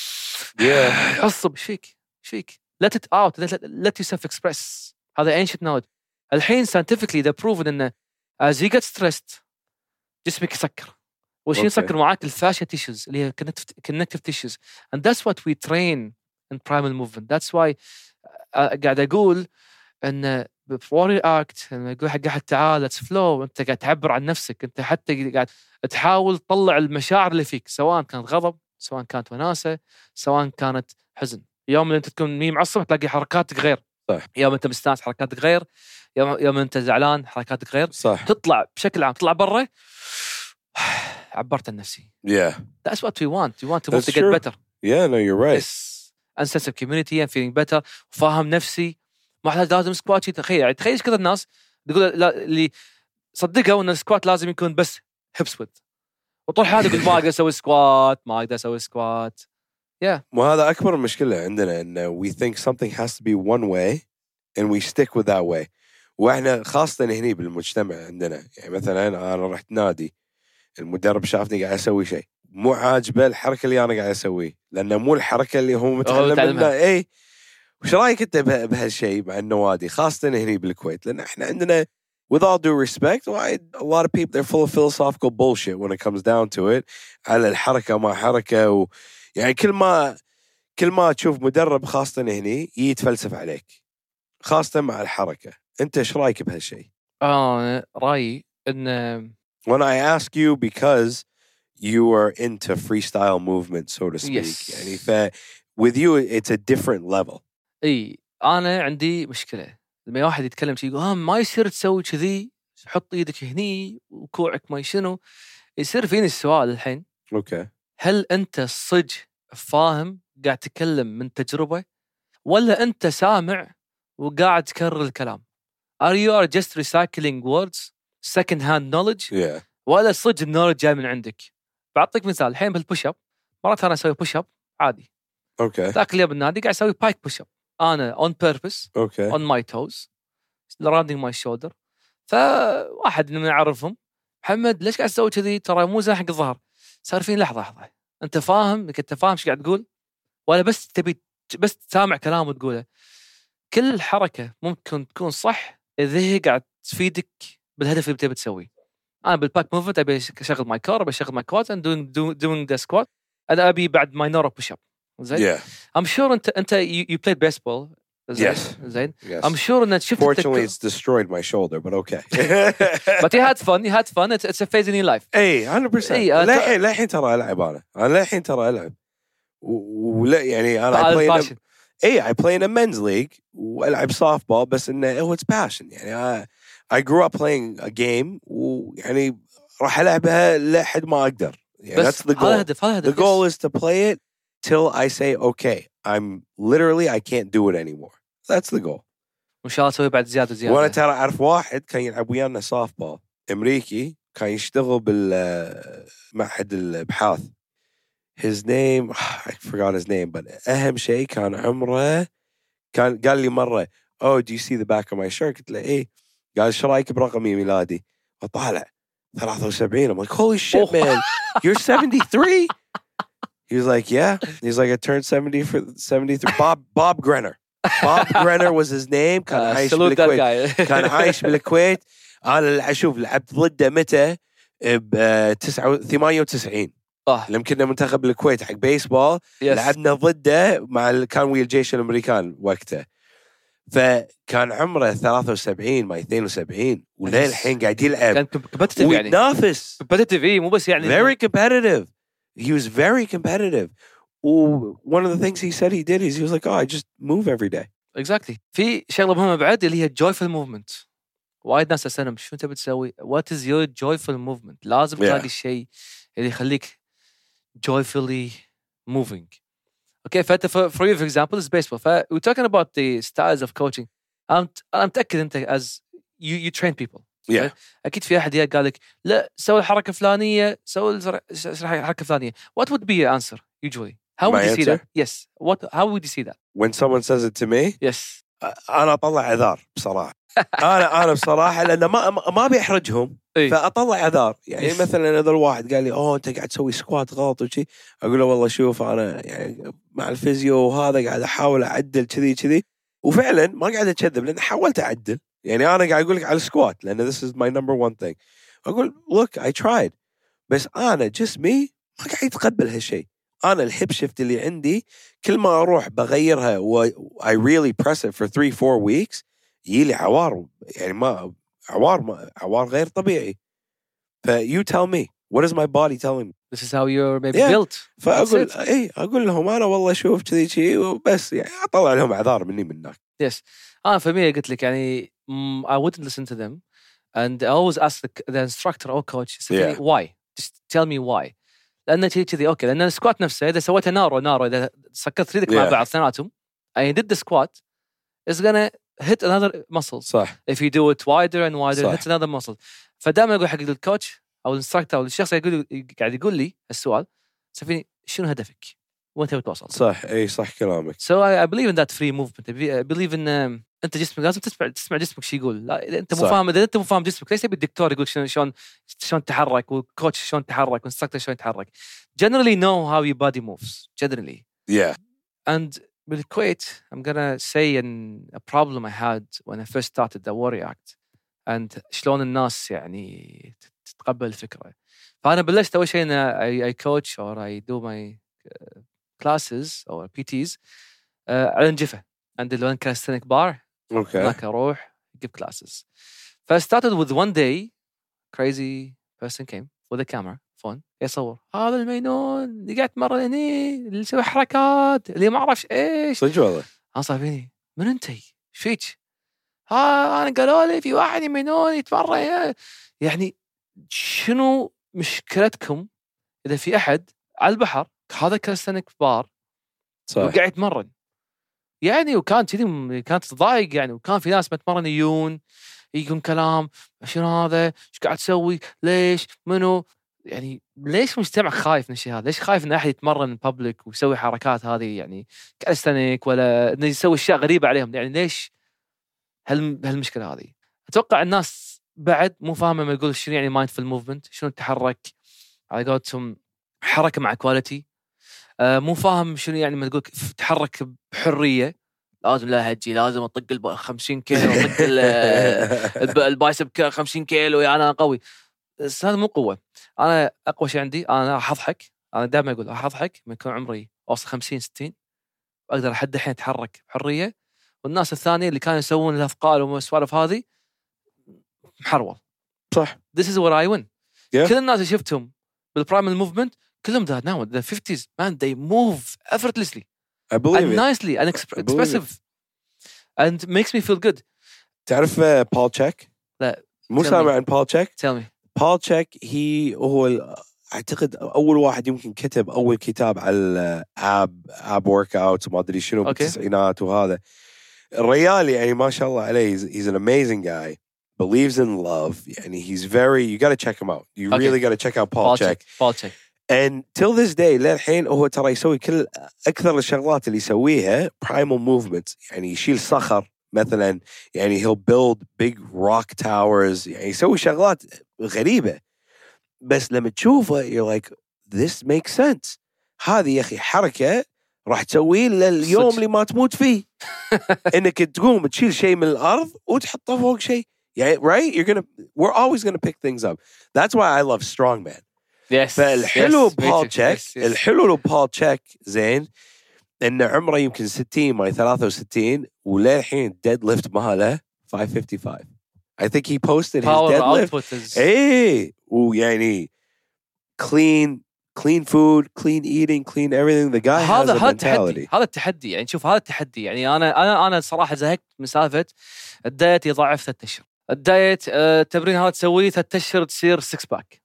عصب. ايش فيك ايش فيك let it out let yourself express. هذا ancient knowledge. الحين scientifically they proven ان as you get stressed جسمك يسكر، وش يسكر معاك الفاشيا تيشوز اللي هي connective tissues and that's what we train in primal movement. that's why قاعد اقول ان بوري اكت لما يقول حق احد تعال let's flow انت قاعد تعبر عن نفسك، انت حتى قاعد تحاول تطلع المشاعر اللي فيك سواء كانت غضب سواء كانت وناسه سواء كانت حزن. يوم اللي انت تكون مي معصب تلاقي حركاتك غير صح، يوم انت مستانس حركاتك غير، يوم يوم انت زعلان حركاتك غير صح. تطلع بشكل عام تطلع برا عبرت عن نفسي. yeah that's what we want we want to move to get true. better. yeah no you're right. yes and sense of community and feeling better وفاهم نفسي. ما حد لازم سكوات. تخيل يعني تخيل ايش كثر الناس تقول لا اللي صدقوا ان السكوات لازم يكون بس هيبس ويد وطول حياتي يقول ما اقدر اسوي سكوات ما اقدر اسوي سكوات. yeah وهذا اكبر مشكله عندنا ان we think something has to be one way and we stick with that way. واحنا خاصه هنا بالمجتمع عندنا يعني مثلا انا رحت نادي المدرب شافني قاعد اسوي شيء مو عاجبه الحركه اللي انا قاعد اسويه لانه مو الحركه اللي هو متعلم منها. اي وش رايك انت بهالشيء مع النوادي خاصه هنا بالكويت؟ لان احنا عندنا with all due respect a lot of people they're full of philosophical bullshit when it comes down to it على الحركه ما حركه و... يعني كل ما كل ما تشوف مدرب خاصه هنا يتفلسف عليك خاصه مع الحركه. انت ايش رايك بهالشيء؟ اه رايي ان when I ask you because you are into freestyle movement so to speak. yes. يعني ف with you it's a different level. اي انا عندي مشكله لما واحد يتكلم شيء يقول ها ما يصير تسوي كذي حط ايدك هني وكوعك ما شنو. يصير فيني السؤال الحين اوكي هل انت صج فاهم قاعد تتكلم من تجربه ولا انت سامع وقاعد تكرر الكلام؟ are you are just recycling words second hand knowledge yeah. ولا صج النولج جاي من عندك؟ بعطيك مثال الحين بالبوش اب مرات انا اسوي بوش اب عادي اوكي ذاك اليوم بالنادي قاعد اسوي بايك بوش اب انا on purpose اوكي on my toes rounding my shoulder. فواحد من نعرفهم محمد ليش قاعد تسوي كذي ترى مو زين حق الظهر. صار فين لحظه لحظه انت فاهم انك انت فاهم ايش قاعد تقول ولا بس تبي بس تسامع كلام وتقوله؟ كل حركه ممكن تكون صح اذا هي قاعد تفيدك بالهدف اللي بتبي تسويه. انا بالباك موفمنت ابي اشغل ماي كار ابي اشغل ماي كواد and doing doing the squat انا ابي بعد ماي نورو بوش اب زين. yeah. I'm sure انت انت you, you played baseball زين Yes. زين Yes. I'm sure إن شفت Fortunately, it's destroyed my shoulder, but okay. but you had fun you had fun it's, it's a phase in your life اي one hundred percent. إيه، أت- للحين للحين ترى العب انا انا للحين ترى العب و- ولا يعني انا I هذا play in a, passion. اي I play in a men's league والعب softball بس انه oh, it's passion يعني I, I grew up playing a game ويعني راح العبها لحد ما اقدر يعني بس that's the goal. هذا هدف هذا The هدف goal is to play it till I say okay I'm literally I can't do it anymore. That's the goal. وإن شاء الله تسوي بعد زيادة زيادة وانا ترى اعرف واحد كان يلعب ويانا سوفت بول امريكي كان يشتغل بالمعهد الابحاث. His name I forgot his name but اهم شيء كان عمره كان قال لي مره oh do you see the back of my shirt قلت له ايه قال ايش رايك برقمي ميلادي فطالع ثلاثة وسبعين I'm like holy shit man you're seventy-three. He was like yeah he's like I turned seventy for seventy-three. Bob Bob Grenner Bob Grenner was his name. كان عايش بالكويت كان عايش بالكويت. أنا أشوف لعبت ضده متى ب ثمانية وتسعين لما كنا منتخب الكويت حق بيسبول لعبنا ضده مع ال... كان ويا الجيش الأمريكان وقته فكان عمره ثلاثة وسبعين ما اثنين وسبعين ولين الحين قاعد يلعب كان competitive يعني ويتنافس competitive إيه مو بس يعني very competitive. He was very competitive. One of the things he said he did is he was like, oh, I just move every day. exactly. في شغلة مهمة بعد اللي هي joyful movement. وايد ناس أسألهم شو أنت بتسوي؟ What is your joyful movement؟ لازم تلاقي yeah. الشيء اللي يخليك joyfully moving. Okay, فأنت for, for you for example is baseball. ف we're talking about the styles of coaching. I'm I'm متأكد أنت as you you train people. Yeah. أكيد في أحد قال لك لا سوي الحركة فلانية سوي الحركة فلانية. What would be your answer usually? How would My you answer? see that? Yes. What? How would you see that? When someone says it to me, yes. أنا أطلع عذار بصراحة. أنا أنا بصراحة لأن ما ما بيحرجهم فأطلع عذار. يعني yes. مثلا إذا الواحد قال لي أوه أنت قاعد تسوي سكوات غلط وشي أقول له والله شوف أنا يعني مع الفيزيو وهذا قاعد أحاول أعدل كذي كذي وفعلا ما قاعد أكذب لأن حاولت أعدل. يعني أنا قاعد أقول لك على السكوات لأن this is my number one thing. أقول look I tried بس أنا جسمي ما قاعد يتقبل هالشيء. أنا الهيب شيفت اللي عندي كل ما أروح بغيرها و I really press it for three four weeks يجيلي عوار يعني ما عوار ما عوار غير طبيعي. ف you tell me what is my body telling me? This is how you're maybe yeah. built. فأقول إيه أقول لهم أنا والله شوف كذي كذي وبس يعني أطلع لهم عذار مني منك. Yes. أنا for me قلت لك يعني I wouldn't listen to them and I always ask the, the instructor or coach yeah. why? Just tell me why. لأن كذي كذي أوكي لأن السكوات نفسه إذا سويتها نارو نارو إذا سكرت ريدك yeah. مع بعض اثنيناتهم and you did the squat it's gonna hit another muscle. صح. If you do it wider and wider صح. it hits another muscle. فدائما أقول حق الكوتش أو الانستراكتور أو الشخص يقول قاعد يقول لي السؤال سفيني شنو هدفك وأنت بتوصل. صح أي صح كلامك. So I, I believe in that free movement. I believe in um, أنت جسمك لازم تسمع تسمع جسمك شو يقول. لا إذا أنت مو فاهم إذا أنت مو فاهم جسمك ليش تبي الدكتور يقول شلون شلون شلون تحرك والكوتش شلون تحرك والانستراكتور شلون يتحرك. Generally know how your body moves. Generally. Yeah. And بالكويت I'm gonna say an, a problem I had when I first started the Warrior Act and شلون الناس يعني تتقبل الفكرة. فأنا بلشت أول شيء أنا I, I coach or I do my uh, classes or P Ts uh, على نجفة عند الون كالستنيك بار. Okay. هناك أروح give classes. ف I started with one day crazy person came with a camera phone يصور هذا المينون اللي قاعد مرة هني اللي يسوي حركات اللي ما أعرفش إيش. صدق والله. أنا صار فيني من أنتي فيك ها أنا قالوا لي في واحد يمينون يتمرن يعني شنو مشكلتكم إذا في أحد على البحر هذا كالستنيك بار صح. وقاعد يتمرن يعني وكان كذي كانت تضايق يعني وكان في ناس متمرن يجون يقولون كلام شنو هذا ايش قاعد تسوي ليش منو يعني ليش مجتمع خايف من الشيء هذا ليش خايف ان احد يتمرن بابليك ويسوي حركات هذه يعني كالستنيك ولا انه يسوي اشياء غريبه عليهم يعني ليش هل هالمشكله هذه اتوقع الناس بعد مو فاهمه ما يقول شنو يعني مايندفول موفمنت شنو التحرك على قولتهم حركه مع كواليتي آه مو فاهم شنو يعني ما تقول تحرك بحريه لازم لا هجي لازم اطق الب خمسين كيلو اطق البايسب خمسين كيلو يعني انا قوي هذا مو قوه انا اقوى شيء عندي انا راح اضحك انا دائما اقول راح اضحك من يكون عمري اوصل خمسين ستين اقدر لحد الحين اتحرك بحريه والناس الثانيه اللي كانوا يسوون الاثقال والسوالف هذه محرول. صح. This is what I win. Yeah. كل الناس اللي شفتهم بالبرايمال موفمنت كلهم ذا now the fifties man they move effortlessly I believe and it. nicely and exp- expressive and makes me feel good. تعرف بول تشيك؟ لا. مو سامع عن بول تشيك؟ Tell me. بول تشيك هي هو ال- اعتقد اول واحد يمكن كتب اول كتاب على اب اب ورك اوت وما ادري شنو بالتسعينات وهذا. الرجال يعني ما شاء الله عليه he's, he's an amazing guy, believes in love يعني he's very you got to check him out. You Okay. really got to check out Paul Chek. Paul Chek. And till this day للحين هو ترى يسوي كل اكثر الشغلات اللي يسويها primal movements. يعني يشيل صخر مثلا, يعني he'll build big rock towers, يعني يسوي شغلات غريبة. بس لما تشوفه you're like this makes sense. هذه يا أخي حركة راح تسويه لليوم اللي ما تموت فيه. إنك تقوم تشيل شيء من الأرض وتحطه فوق شيء. Yeah, right? You're gonna. We're always gonna pick things up. That's why I love strongman. Yes. فالحلو yes, بول تشيك, yes, yes. الحلو بول تشيك زين إن عمره يمكن ستين ما ثلاثة وستين وللحين deadlift ماله five fifty-five. I think he posted his Power deadlift. output is إيه ويعني clean, clean food, clean eating, clean everything. The guy has هذا a هذا التحدي mentality. هذا التحدي يعني شوف هذا التحدي يعني أنا أنا أنا صراحة زهقت من سالفة الدايت يضاعف ثلاثة أشهر. الدايت آه، التمرين هذا تسويه ثلاثة أشهر تصير six pack.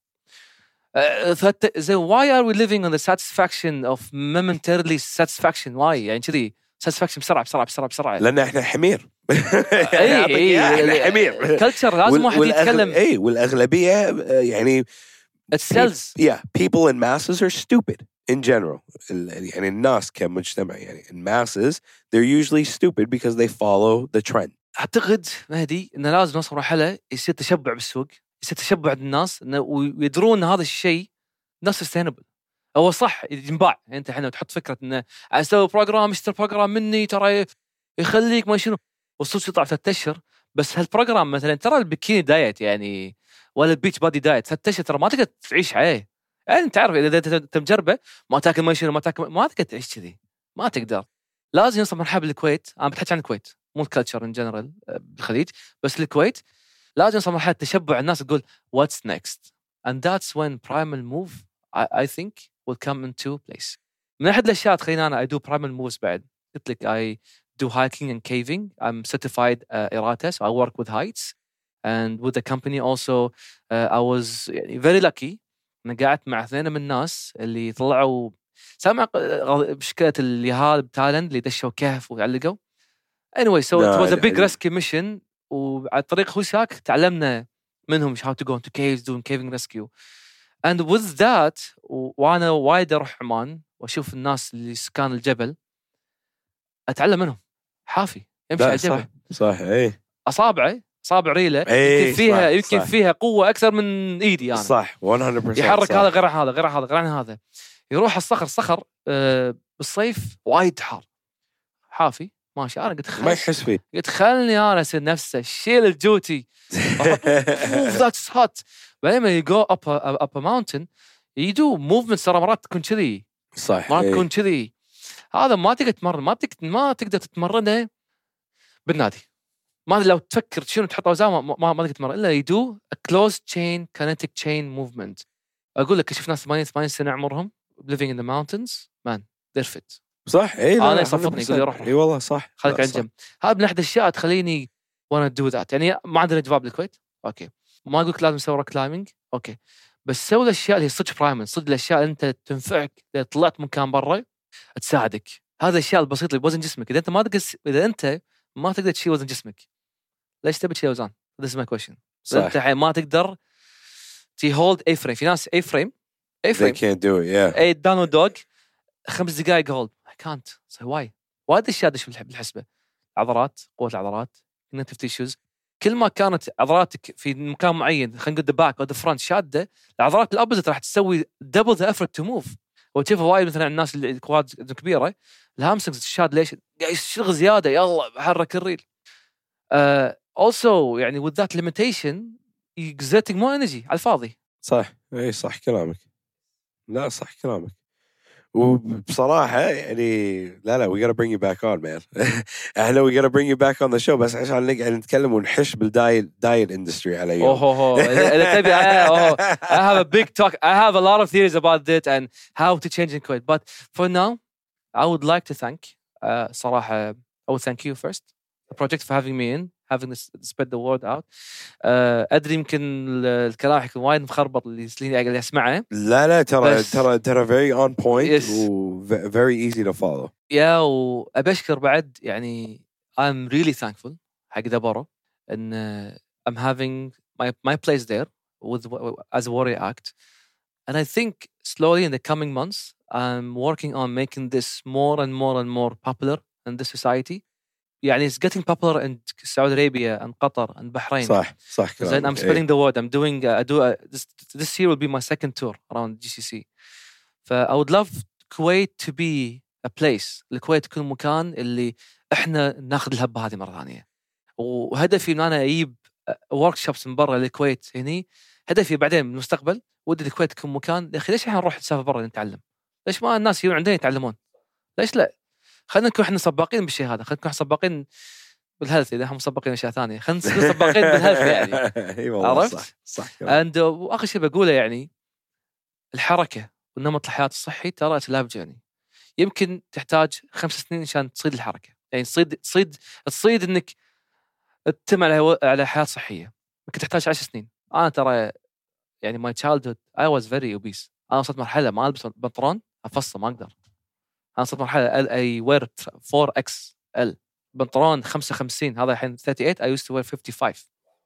آه، ثلاثة زين why are we living on the satisfaction of momentarily satisfaction why يعني كذي satisfaction بسرعة بسرعة بسرعة بسرعة. لأن إحنا حمير. إيه إيه إحنا حمير. كلتشر لازم واحد يتكلم. إيه والأغلبية يعني It sells. Yeah, people in masses are stupid in general. ال- يعني الناس كمجتمع يعني in masses they're usually stupid because they follow the trend. أعتقد مهدي إنه لازم نوصل مرحلة يصير تشبع بالسوق, يصير تشبع عند الناس إنه ويدرون إن هذا الشيء not sustainable. هو صح ينباع. أنت الحين تحط فكرة إنه أسوي بروجرام اشتري بروجرام مني ترى يخليك ما شنو والصوت يطلع ثلاثة أشهر. بس هالبروجرام مثلا ترى البكيني دايت يعني ولا البيتش بادي دايت ثلاثة أشهر ترى ما تقدر تعيش عليه. يعني أنت عارف إذا أنت مجربه ما تاكل ما شنو ما تاكل ما تقدر تعيش كذي ما تقدر. لازم يوصل مرحلة بالكويت. أنا بتحكي عن الكويت مو الكالتشر إن جنرال بالخليج بس الكويت لازم يوصل مرحلة تشبع الناس تقول what's next and that's when primal move I, I think will come into place. من أحد الأشياء تخليني أنا I do primal moves بعد قلت لك I do hiking and caving. I'm certified uh, Irata so I work with heights and with the company also uh, I was يعني very lucky أنا قاعدت مع اثنين من الناس اللي طلعوا سامع مشكلة اليهال بتايلاند اللي دشوا كهف وعلقوا. Anyway, so it was a big rescue mission وعلى طريق خوشاك تعلمنا منهم how to go into caves doing caving rescue. And with that وأنا وايد أروح عمان وأشوف الناس اللي سكان الجبل أتعلم منهم. حافي يمشي على الجبل صح صح ايه أصابعه أصابع ريله إيه يمكن فيها صح يمكن صح فيها قوة أكثر من إيدي أنا. صح one hundred percent يحرك صح. هذا غير هذا غير هذا غير عن هذا. يروح الصخر صخر آه بالصيف وايد حار حافي ماشي. أنا قلت ما يحس فيه. قلت خلني أنا أصير نفسه شيل الجوتي that's hot. بعدين ما يجو up a, up a mountain يدو movements ترى مرات تكون كذي صح مرات إيه. تكون كذي. هذا ما تقدر تتمرن ما تقدر ما تقدر تتمرنه بالنادي. ما لو تفكر شنو تحط أوزان ما ما, ما تقدر تتمرن إلا يدو a closed chain kinetic chain movement. أقول لك شوف ناس ثمانين ثمانين سنة عمرهم living in the mountains man they're fit. صح ايه أنا يصفطني يقول لي روح اي والله صح خليك على جنب. هذا من أحد الأشياء تخليني wanna do that. يعني ما عندنا جواب بالكويت أوكي ما أقولك لازم تسوي روك كلايمينج أوكي بس سوي الأشياء اللي هي صدق برايمن صدق الأشياء اللي أنت تنفعك إذا طلعت مكان برا تساعدك. هذا الأشياء البسيطة اللي بوزن جسمك. إذا أنت ما تقدر إذا أنت ما تقدر تشيل وزن جسمك ليش تبي تشيل أوزان؟ This is my question. إذا أنت ما تقدر تي هولد أي فريم. في ناس أي فريم أي فريم they can't do it yeah أي دانو دوغ خمس دقائق هولد I can't so why وايد أشياء دش بالحسبة. عضلات قوة العضلات connective tissues كل ما كانت عضلاتك في مكان معين خلينا نقول the back or the front شادة العضلات الأبوزيت راح تسوي double the effort to move. وتشوفها وايد مثلا الناس اللي القوات الكبيرة الهامسترنجز الشاد ليش قاعد يشتغل زيادة يلا بحرك الريل. uh, also يعني with that limitation exerting more energy على الفاضي. صح اي صح كلامك. لا صح كلامك. وبصراحة يعني لا لا we gotta bring you back on man. احنا we gotta bring you back on the show بس عشان نقعد نتكلم ونحش بالدايت دايت industry على يوم. Oh, oh, oh. إذا تبي oh, I have a big talk. I have a lot of theories about that and how to change in Kuwait. But for now, I would like to thank uh, صراحة I would thank you first the project for having me in, having this spread the word out. Uh, أدري يمكن الكلام يكون وايد مخربط اللي اللي أسمعه. لا لا ترى ترى ترى very on point yes. و very easy to follow. يا وأبشكر بعد يعني I'm really thankful حق دبرة إن I'm having my my place there with as a Warrior Act, and I think slowly in the coming months I'm working on making this more and more and more popular in this society. يعني it's getting popular in Saudi Arabia and Qatar and Bahrain. صح صح. Then I'm spreading the word. I'm doing uh, I do uh, this this year will be my second tour around G C C. ف I would love Kuwait to be a place. الكويت تكون مكان اللي إحنا ناخذ الهبة هذه مرة ثانية. وهدفي إن أنا أجيب workshops من برا للكويت هني. هدفي بعدين بالمستقبل ودي الكويت تكون مكان. يا أخي ليش إحنا نروح نسافر برا نتعلم؟ ليش ما الناس يجون عندنا يتعلمون؟ ليش لا؟ خلينا نكون إحنا سباقين بالشيء هذا. خلينا نكون سباقين بالهيلث إذا هم سباقين أشياء ثانية. خلينا نكون سباقين بالهيلث يعني. عرفت؟ صح صح. and وآخر شيء بقوله يعني الحركة ونمط الحياة الصحي ترى تلاب جاني. يمكن تحتاج خمس سنين عشان تصيد الحركة. يعني تصيد تصيد تصيد إنك تتم على على حياة صحية. ممكن تحتاج عشر سنين. أنا ترى يعني my childhood I was very obese. أنا وصلت مرحلة ما ألبس بنطلون أفصل ما أقدر. أنا وصلت مرحلة I wear four X L بنطلون خمسة وخمسين هذا الحين thirty-eight I used to wear fifty-five.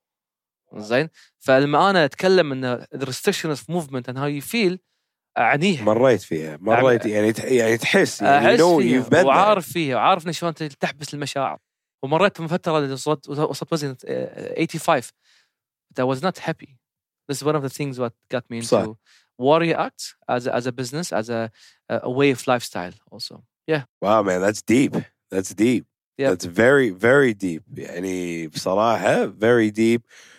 زين. فلما أنا أتكلم إن the restriction of movement and how you feel أعنيها. مريت فيها مريت يعني يعني تحس يعني you know you've وعارف فيها وعارف إن شلون تحبس المشاعر. ومريت من فترة وصلت وصلت وزن eighty-five. But I was not happy. This is one of the things what got me into صح. Warrior Act as a, as a business, as a a way of lifestyle also. Yeah. Wow, man, that's deep. That's deep. Yep. That's very very deep. يعني بصراحة very deep.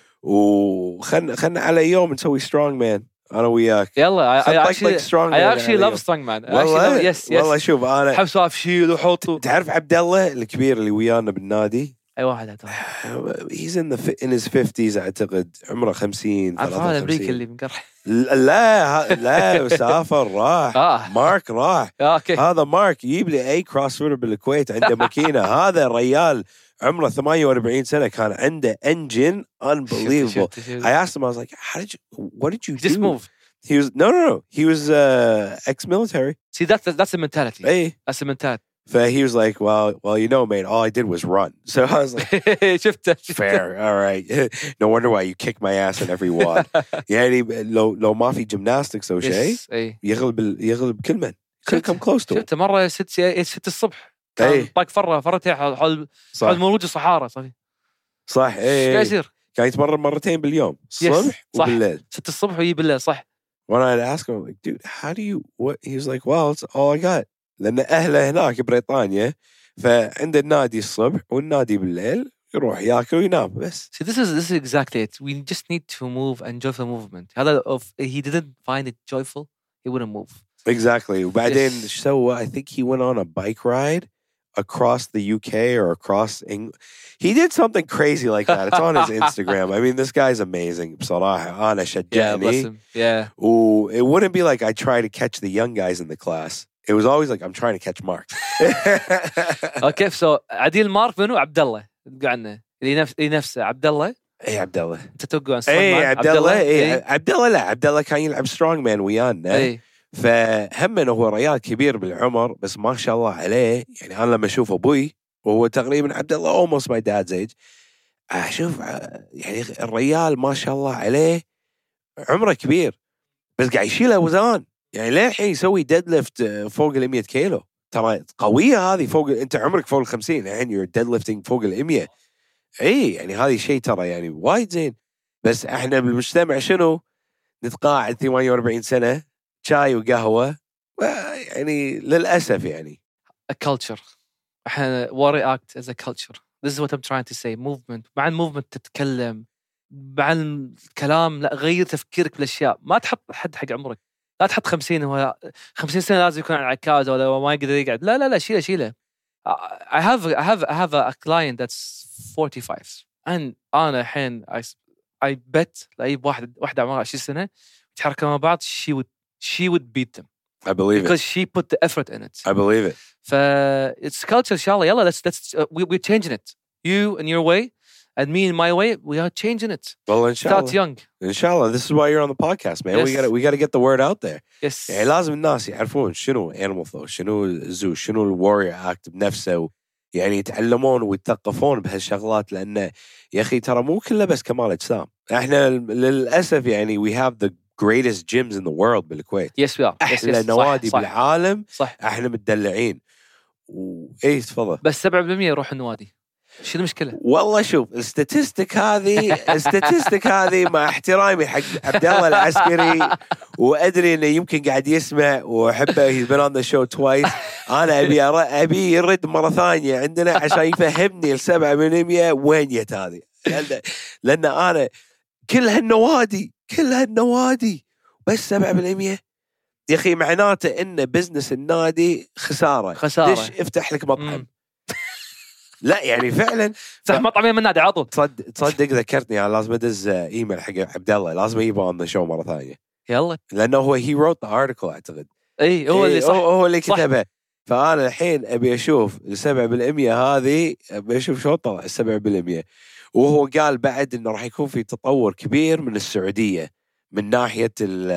وخلنا خلنا على يوم نسوي strong man. أنا وياك. يلا. I, I actually, like strong I actually love strong man. والله. Yes, yes. والله شوف أنا. حب سواف شيل وحط. تعرف عبد الله الكبير اللي ويانا بالنادي؟ أي واحد هذا. He's in the in his fifties أعتقد عمره خمسين. عارف هذا أمريكا اللي بنقرح. لا لا سافر راح. آه. مارك راح. آه أوكي. هذا مارك يجيب لي أي كروسفيتر بالكويت عنده ماكينة. هذا الرجال عمره ثمانية وأربعين سنة كان عنده engine unbelievable. I asked him I was like how did you what did you do? Just move. He was no no no he was uh, ex-military. See that's that's the mentality. Hey. That's the mentality. So he was like, well, well, you know, mate, all I did was run. So I was like, fair, all right. No wonder why you kick my ass in every wad. يعني لو لو ما في gymnastics أو شيء يغلب يغلب كل من. Couldn't come close to. شفت مرة ست ست الصبح. كان طاق فرة فرتها حول حول مولود الصحارى صحيح. صح. إيه. إيش يصير؟ كان يتمرن مرتين باليوم. الصبح وبالليل. ست الصبح ويجي بالليل صح. When I asked him, like, dude, how do you? What? He was like, well, it's all I got. لأن أهله هناك بريطانيا فعند النادي الصبح والنادي بالليل يروح يأكل وينام بس. See, this is this is exactly it. We just need to move and enjoy the movement. هذا if he didn't find it joyful, he wouldn't move. Exactly. وبعدين yes. So I think he went on a bike ride across the U K or across England. He did something crazy like that. It's on his Instagram. I mean, this guy's amazing. بصراحة أنا شجعني. Yeah, bless him. Yeah. و it wouldn't be like I try to catch the young guys in the class. It was always like I'm trying to catch Mark. Okay, so عديل مارك منو عبد الله قعدنا اللي نفس اللي نفسه عبد الله. إيه عبد الله. أنت توقع عن إيه عبد الله. إيه عبد الله لا عبد الله كان يلعب strong man ويانا. إيه. فهم إنه هو ريال كبير بالعمر بس ما شاء الله عليه يعني أنا لما أشوف أبوي وهو تقريبا عبد الله almost my dad's age أشوف يعني الريال ما شاء الله عليه عمره كبير بس قاعد يشيل أوزان. يعني ليه الحين يسوي ديد ليفت فوق ال مية كيلو ترى قوية هذه فوق أنت عمرك فوق ال خمسين الحين you're deadlifting فوق ال مية. إيه يعني هذه شيء ترى يعني وايد زين بس إحنا بالمجتمع شنو نتقاعد ثمانية وأربعين سنة شاي وقهوة يعني للأسف يعني. A culture. إحنا Warrior Act as a culture. This is what I'm trying to say. Movement. مع الموفمنت تتكلم مع الكلام لا غير تفكيرك بالأشياء ما تحط حد حق عمرك. لا تحط خمسين هو خمسين سنة لازم يكون على العكاز ولا ما يقدر يقعد. لا لا لا شيله شيله. I have I have I have a client that's forty-five and أنا الحين I I bet لأي واحد واحدة عمرها عشرين سنة يتحركوا مع بعض she would she would beat them. I believe because it. she put the effort in it. I believe it. ف it's culture إن شاء الله. يلا let's let's uh, we we're changing it. You in your way and me in my way. We are changing it. Well, inshallah. Start young. Inshallah. This is why you're on the podcast, man. Yes. We got we got to get the word out there. Yes. يعني لازم الناس يعرفون شنو animal flow, شنو zoo, شنو warrior act بنفسه, يعني يتعلمون ويتثقفون بهالشغلات, لأن يا أخي ترى مو كله بس كمال أجسام. إحنا للأسف يعني we have the greatest gyms in the world بالكويت. Yes we are. أحلى yes, yes. نوادي صح. بالعالم. صح. إحنا متدلعين. وإيه تفضل. بس سبعة بالمية يروح النوادي. شو المشكلة؟ والله شوف الستاتستيك هذه الستاتستيك هذه مع احترامي حق عبد الله العسكري وأدري إنه يمكن قاعد يسمع وأحبه he's been on the show twice. أنا أبي أبي يرد مرة ثانية عندنا عشان يفهمني السبعة بالمية وين جت هذه, لأن لأن أنا كل هالنوادي كل هالنوادي بس سبعة بالمية يا أخي, معناته إن بزنس النادي خسارة. خسارة. دش افتح لك مطعم. مم. لا يعني فعلا صح مطعمين من النادي عطوا. تصدق تصدق ذكرتني يعني لازم ادز ايميل حق عبد الله, لازم يجيبه on the show مره ثانيه, يلا لانه هو he wrote the article اعتقد. اي هو اللي إيه صح. هو, هو اللي صح. كتبه. فانا الحين ابي اشوف السبعة بالمية هذه, ابي اشوف شو طلع السبعة بالمية. وهو قال بعد انه راح يكون في تطور كبير من السعوديه من ناحيه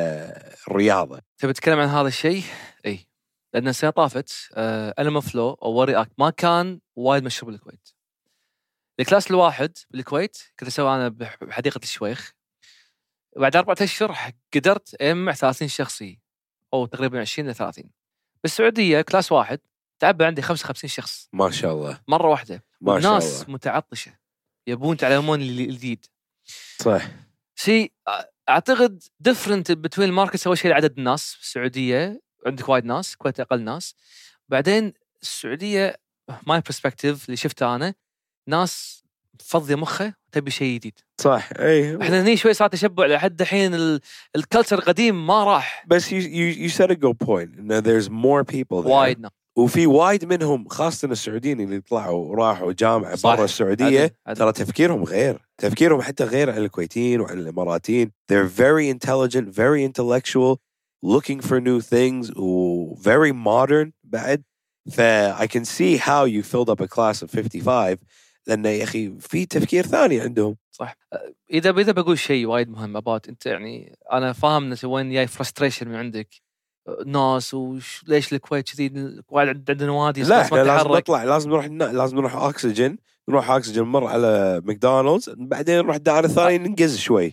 الرياضه. تبي تتكلم عن هذا الشيء؟ اي لأن السنة طافت ألم فلو أو وري أكت ما كان وايد مشهور بالكويت. الكلاس الواحد بالكويت كنت أسوي أنا بحديقة الشويخ, بعد أربعة أشهر قدرت أجمع ثلاثين شخصي أو تقريبا عشرين إلى ثلاثين. بالسعودية كلاس واحد تعبى عندي خمسة وخمسين شخص ما شاء الله مرة واحدة. ما شاء ناس الله متعطشة يبون يتعلمون الجديد. صح. شيء أعتقد different between الماركتس. أول شيء عدد الناس في السعودية عندك وايد ناس, كويت أقل ناس. بعدين السعودية my perspective اللي شفته أنا ناس فضي مخه تبي شيء جديد. صح. اي احنا هني شوي صار تشبع لحد الحين الكلتشر القديم ما راح. بس you, you, you said a good point انه there's more people there. وايد ناس. وفي وايد منهم خاصة السعوديين اللي طلعوا وراحوا جامعة برا السعودية عدل. عدل. ترى تفكيرهم غير تفكيرهم حتى غير عن الكويتيين وعن الإماراتيين. They're very intelligent, very intellectual, looking for new things و very modern بعد. ف I can see how you filled up a class of fifty-five لأن يا أخي في تفكير ثاني عندهم. صح. إذا إذا بقول شيء وايد مهم about أنت يعني أنا فاهم إن وين جاي frustration من عندك ناس وليش الكويت كذي وايد عندنا نوادي. لا احنا لازم نطلع لازم نروح لازم نروح أكسجين نروح أكسجين مر على ماكدونالدز بعدين نروح الدار الثاني ننقز شوي.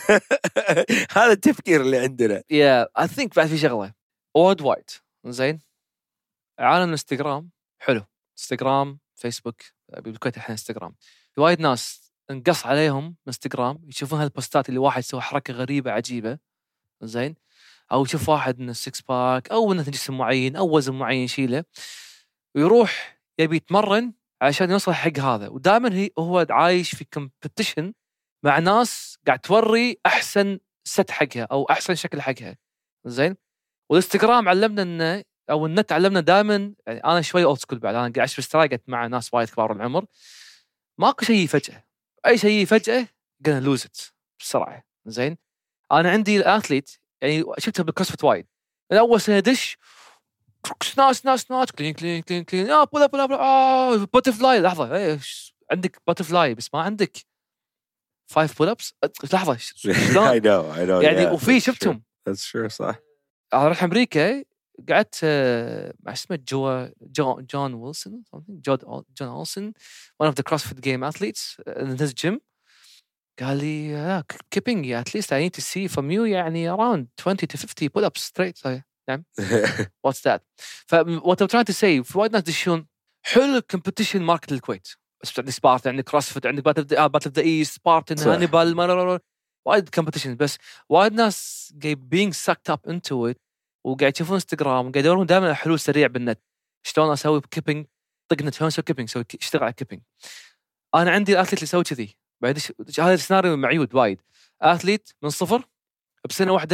هذا التفكير اللي عندنا. yeah I think بعد في شغلة وورد وايد زين. عالم الانستغرام حلو, انستغرام فيسبوك بالكويت الحين انستغرام في وايد ناس انقص عليهم انستغرام يشوفون هالبوستات اللي واحد يسوي حركة غريبة عجيبة زين, أو يشوف واحد من السكس باك أو من جسم معين أو وزن معين يشيله ويروح يبي يتمرن عشان يوصل حق هذا. ودائما هو عايش في كومبيتيشن مع ناس قاعد توري أحسن ست حقها أو أحسن شكل حقها زين. والانستغرام علمنا إنه أو النت علمنا دائما يعني أنا شوي أولد سكول بعد أنا قاعد بسترايقت مع ناس وايد كبار العمر ماكو شيء فجأة أي شيء فجأة gonna lose it بسرعة زين. أنا عندي الأثليت يعني شفتها بالكروسفيت وايد الأول سنة دش ناس ناس ناس كلين كلين كلين كلين آه بولا بولا بولا آه بوتفلاي لحظة إيش عندك بوتفلاي بس ما عندك فايف بول أبس لحظة شلون I know I know يعني yeah, وفي that's شفتهم true. That's true صح. أنا رحت أمريكا قعدت مع اسمه جو جون جون ويلسون جون جون أولسون one of the CrossFit game athletes in his gym قال لي keeping at least I need to see from you يعني around twenty to fifty pull ups straight. نعم what's that. ف what I'm trying to say في وايد ناس دشون حلو competition ماركت الكويت بس عندك سبارتا عندك كروسفيت عندك باتل اوف باتل اوف ذا ايست سبارتن هانيبال وايد competition بس وايد ناس being sucked up into it وقاعد يشوفون انستغرام وقاعد يدورون دائما على حلول سريع بالنت شلون اسوي كيبنج طقنا شلون اسوي كيبنج سوي اشتغل على كيبنج. انا عندي الاثليت اللي يسوي كذي بعد هذا السيناريو معيود وايد. اثليت من صفر بسنه واحده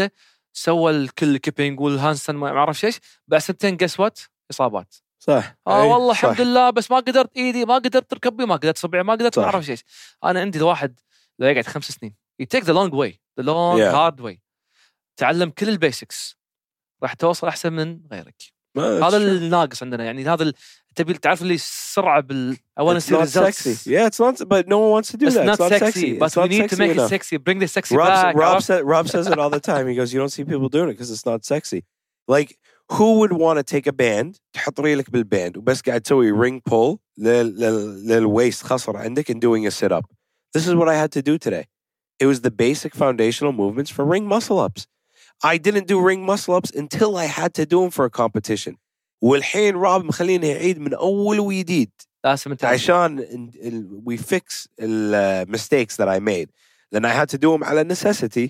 سوى الكل كيبينج والهانسن ما اعرف ايش، بعد سنتين قس وات اصابات. صح. اه أي، والله صح. الحمد لله، بس ما قدرت ايدي، ما قدرت ركبي، ما قدرت صبعي، ما قدرت ما صح. اعرف ايش. انا عندي الواحد لو يقعد خمس سنين you take the long way the long Yeah. hard way، تعلم كل البيسكس، راح توصل احسن من غيرك. Well, هذا that's true. الناقص عندنا، يعني هذا ال... تبي تعرف اللي السرعه بال I want to It's see not results. sexy. Yeah, it's not. But no one wants to do It's that. not It's not sexy, sexy. but It's we not need to sexy make enough. it sexy. Bring the sexy Rob, back. Rob, عرفت؟ said, Rob says it all the time. He goes, you don't see people doing it because it's not sexy. Like, who would want to take a band تحط ريلك بالباند وبس قاعد تسوي ring pull لل لل للwaist خصر عندك and doing a sit up. This is what I had to do today. It was the basic foundational movements for ring muscle ups. I didn't do ring muscle ups until I had to do them for a competition. والحين راب مخليني يعيد من أول وجديد لازم انت عشان ال- ال- we fix the uh, mistakes that I made. Then I had to do them على necessity.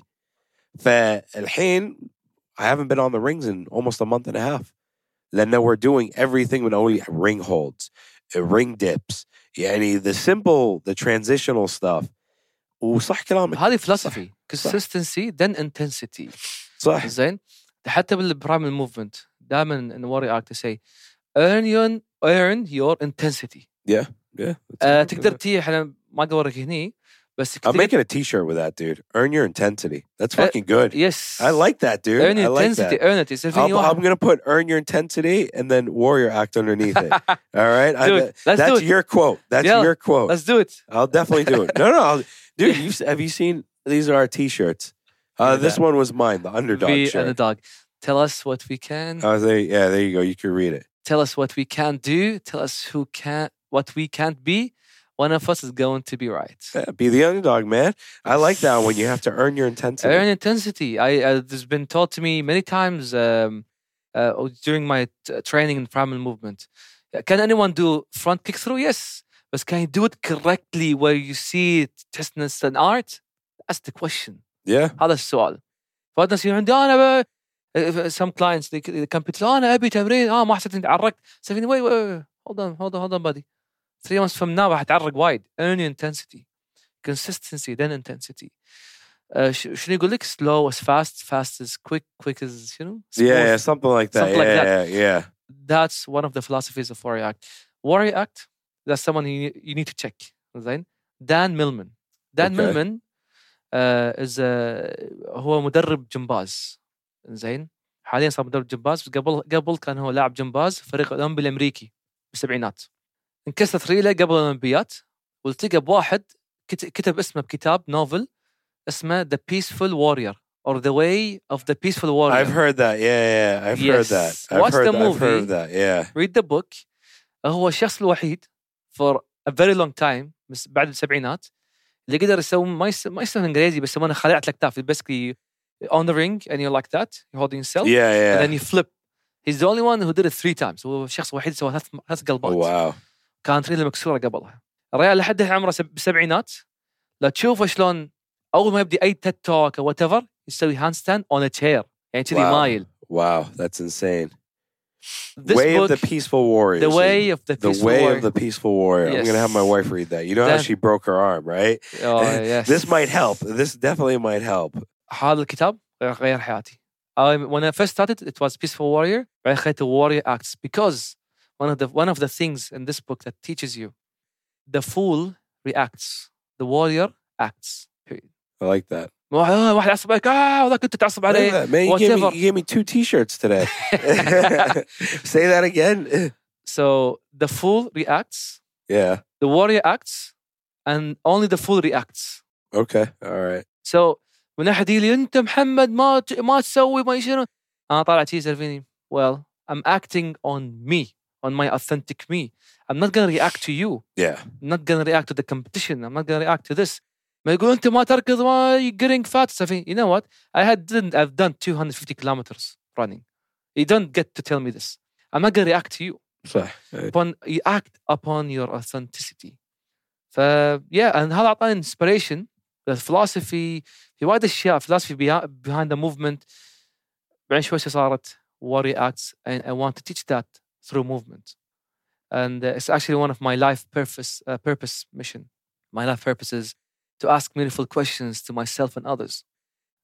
فالحين I haven't been on the rings in almost a month and a half. لأن we're doing everything with only ring holds, uh, ring dips. يعني the simple, the transitional stuff. وصح كلامك. هذه philosophy consistency then intensity. صح. زين. حتى بالبرايمال موفمنت دائما ان وري اكت to say earn your earn your intensity. Yeah, yeah. آه تقدر تي احنا ما اوريك هني بس I'm making a t-shirt with that, dude. Earn your intensity. That's fucking good. Yes. I like that, dude. Earn I your like intensity. that. Earn it. It's I'm, I'm going to put earn your intensity and then warrior act underneath it. All right? Do I, it. Let's that's do it. your quote. That's Yeah. your quote. Let's do it. I'll definitely do it. No, no. I'll, dude, you've, have you seen, these are our t-shirts. Uh, this one was mine, the underdog Be shirt. underdog. Tell us what we can. Oh, there, yeah, there you go. You can read it. Tell us what we can do. Tell us who can what we can't be. One of us is going to be right. Yeah, be the underdog, man. I like that when you have to earn your intensity. Earn intensity. I uh, this has been taught to me many times um, uh, during my t- training in primal movement. Can anyone do front kick through? Yes, but can you do it correctly where you see it, تحس إن it's an art? That's the question. Yeah. هذا السؤال. فهذا نصير عندي أنا ب... some clients they, they come to أنا أبي تمرين آه ما حسيت إني تعرقت. So wait, wait, wait, hold on, hold on, hold on, buddy. Three months from now راح تعرق وايد. Earn your intensity, consistency, then intensity. Uh, ش- شنو يقول لك slow as fast, fast as quick, quick as you know. Yeah, yeah, smooth. something like that. Something yeah, like that. yeah, yeah. That's one of the philosophies of Warrior Act. Warrior Act, that's someone you, you need to check. زين. Dan Millman. Dan Okay. Millman uh, is a, هو مدرب جمباز. زين. حاليا صار مدرب جمباز، بس قبل قبل كان هو لاعب جمباز في الفريق الأولمبي الأمريكي بالسبعينات. انكسرت ريله قبل الأولمبيات، والتقى بواحد كت- كتب اسمه بكتاب نوفل اسمه The Peaceful Warrior or The Way of the Peaceful Warrior. I've heard that. Yeah, yeah. I've heard Yes. that. I've Watch heard the that. I've heard movie. of that. Yeah. Read the book. هو الشخص الوحيد for a very long time بس بعد السبعينات اللي قدر يسوي ما يس... ما يسمونه انجليزي بس يسمونه خليعة الاكتاف. basically on the ring and you're like that you're holding yourself Yeah, and yeah. then you flip. He's the only one who did it three times. هو الشخص الوحيد سوى ثلاث ثلاث قلبات. Oh, wow. كانت رجله مكسورة قبلها. الرجال لحد الحين عمره سب- بالسبعينات لا تشوفه شلون أول ما يبدي أي تيد توك أو whatever يسوي هاند ستاند on a chair يعني كذي Wow. مايل. Wow, that's insane. This way book, of the peaceful warrior. The Way of the The Peaceful way Warrior. of the peaceful warrior. I'm Yes. gonna have my wife read that. You know how Then- she broke her arm, right? Oh, yes. This might help. This definitely might help. هذا الكتاب غير حياتي. I, when I first started, it was Peaceful Warrior. بعدين خليته Warrior Acts because one of the one of the things in this book that teaches you, the fool reacts, the warrior acts. Period. I like that. واحد واحد يعصب عليك آه وذاك كنت تعصب I like عليه. that. Man, you gave, me, whatever. you gave me two T-shirts today. Say that again. So the fool reacts, Yeah. the warrior acts, and only the fool reacts. Okay. All right. So من أحد يقول لي أنت محمد ما ت- ما تسوي ما يشنو أنا طالع شيء يسأل well I'm acting on me on my authentic me. I'm not gonna react to you. Yeah. I'm not gonna react to the competition. I'm not gonna react to this. ما يقول أنت ما تركض ما you're getting fat. So you know what? I had didn't I've done two hundred fifty kilometers running. You don't get to tell me this. I'm not gonna react to you. صح. Upon you act upon your authenticity. ف yeah and هذا أعطاني inspiration. The philosophy في وايد أشياء philosophy behind, behind the movement. بعدين شوي صارت warrior acts and I want to teach that through movement. And uh, it's actually one of my life purpose uh, purpose mission. My life purpose is to ask meaningful questions to myself and others.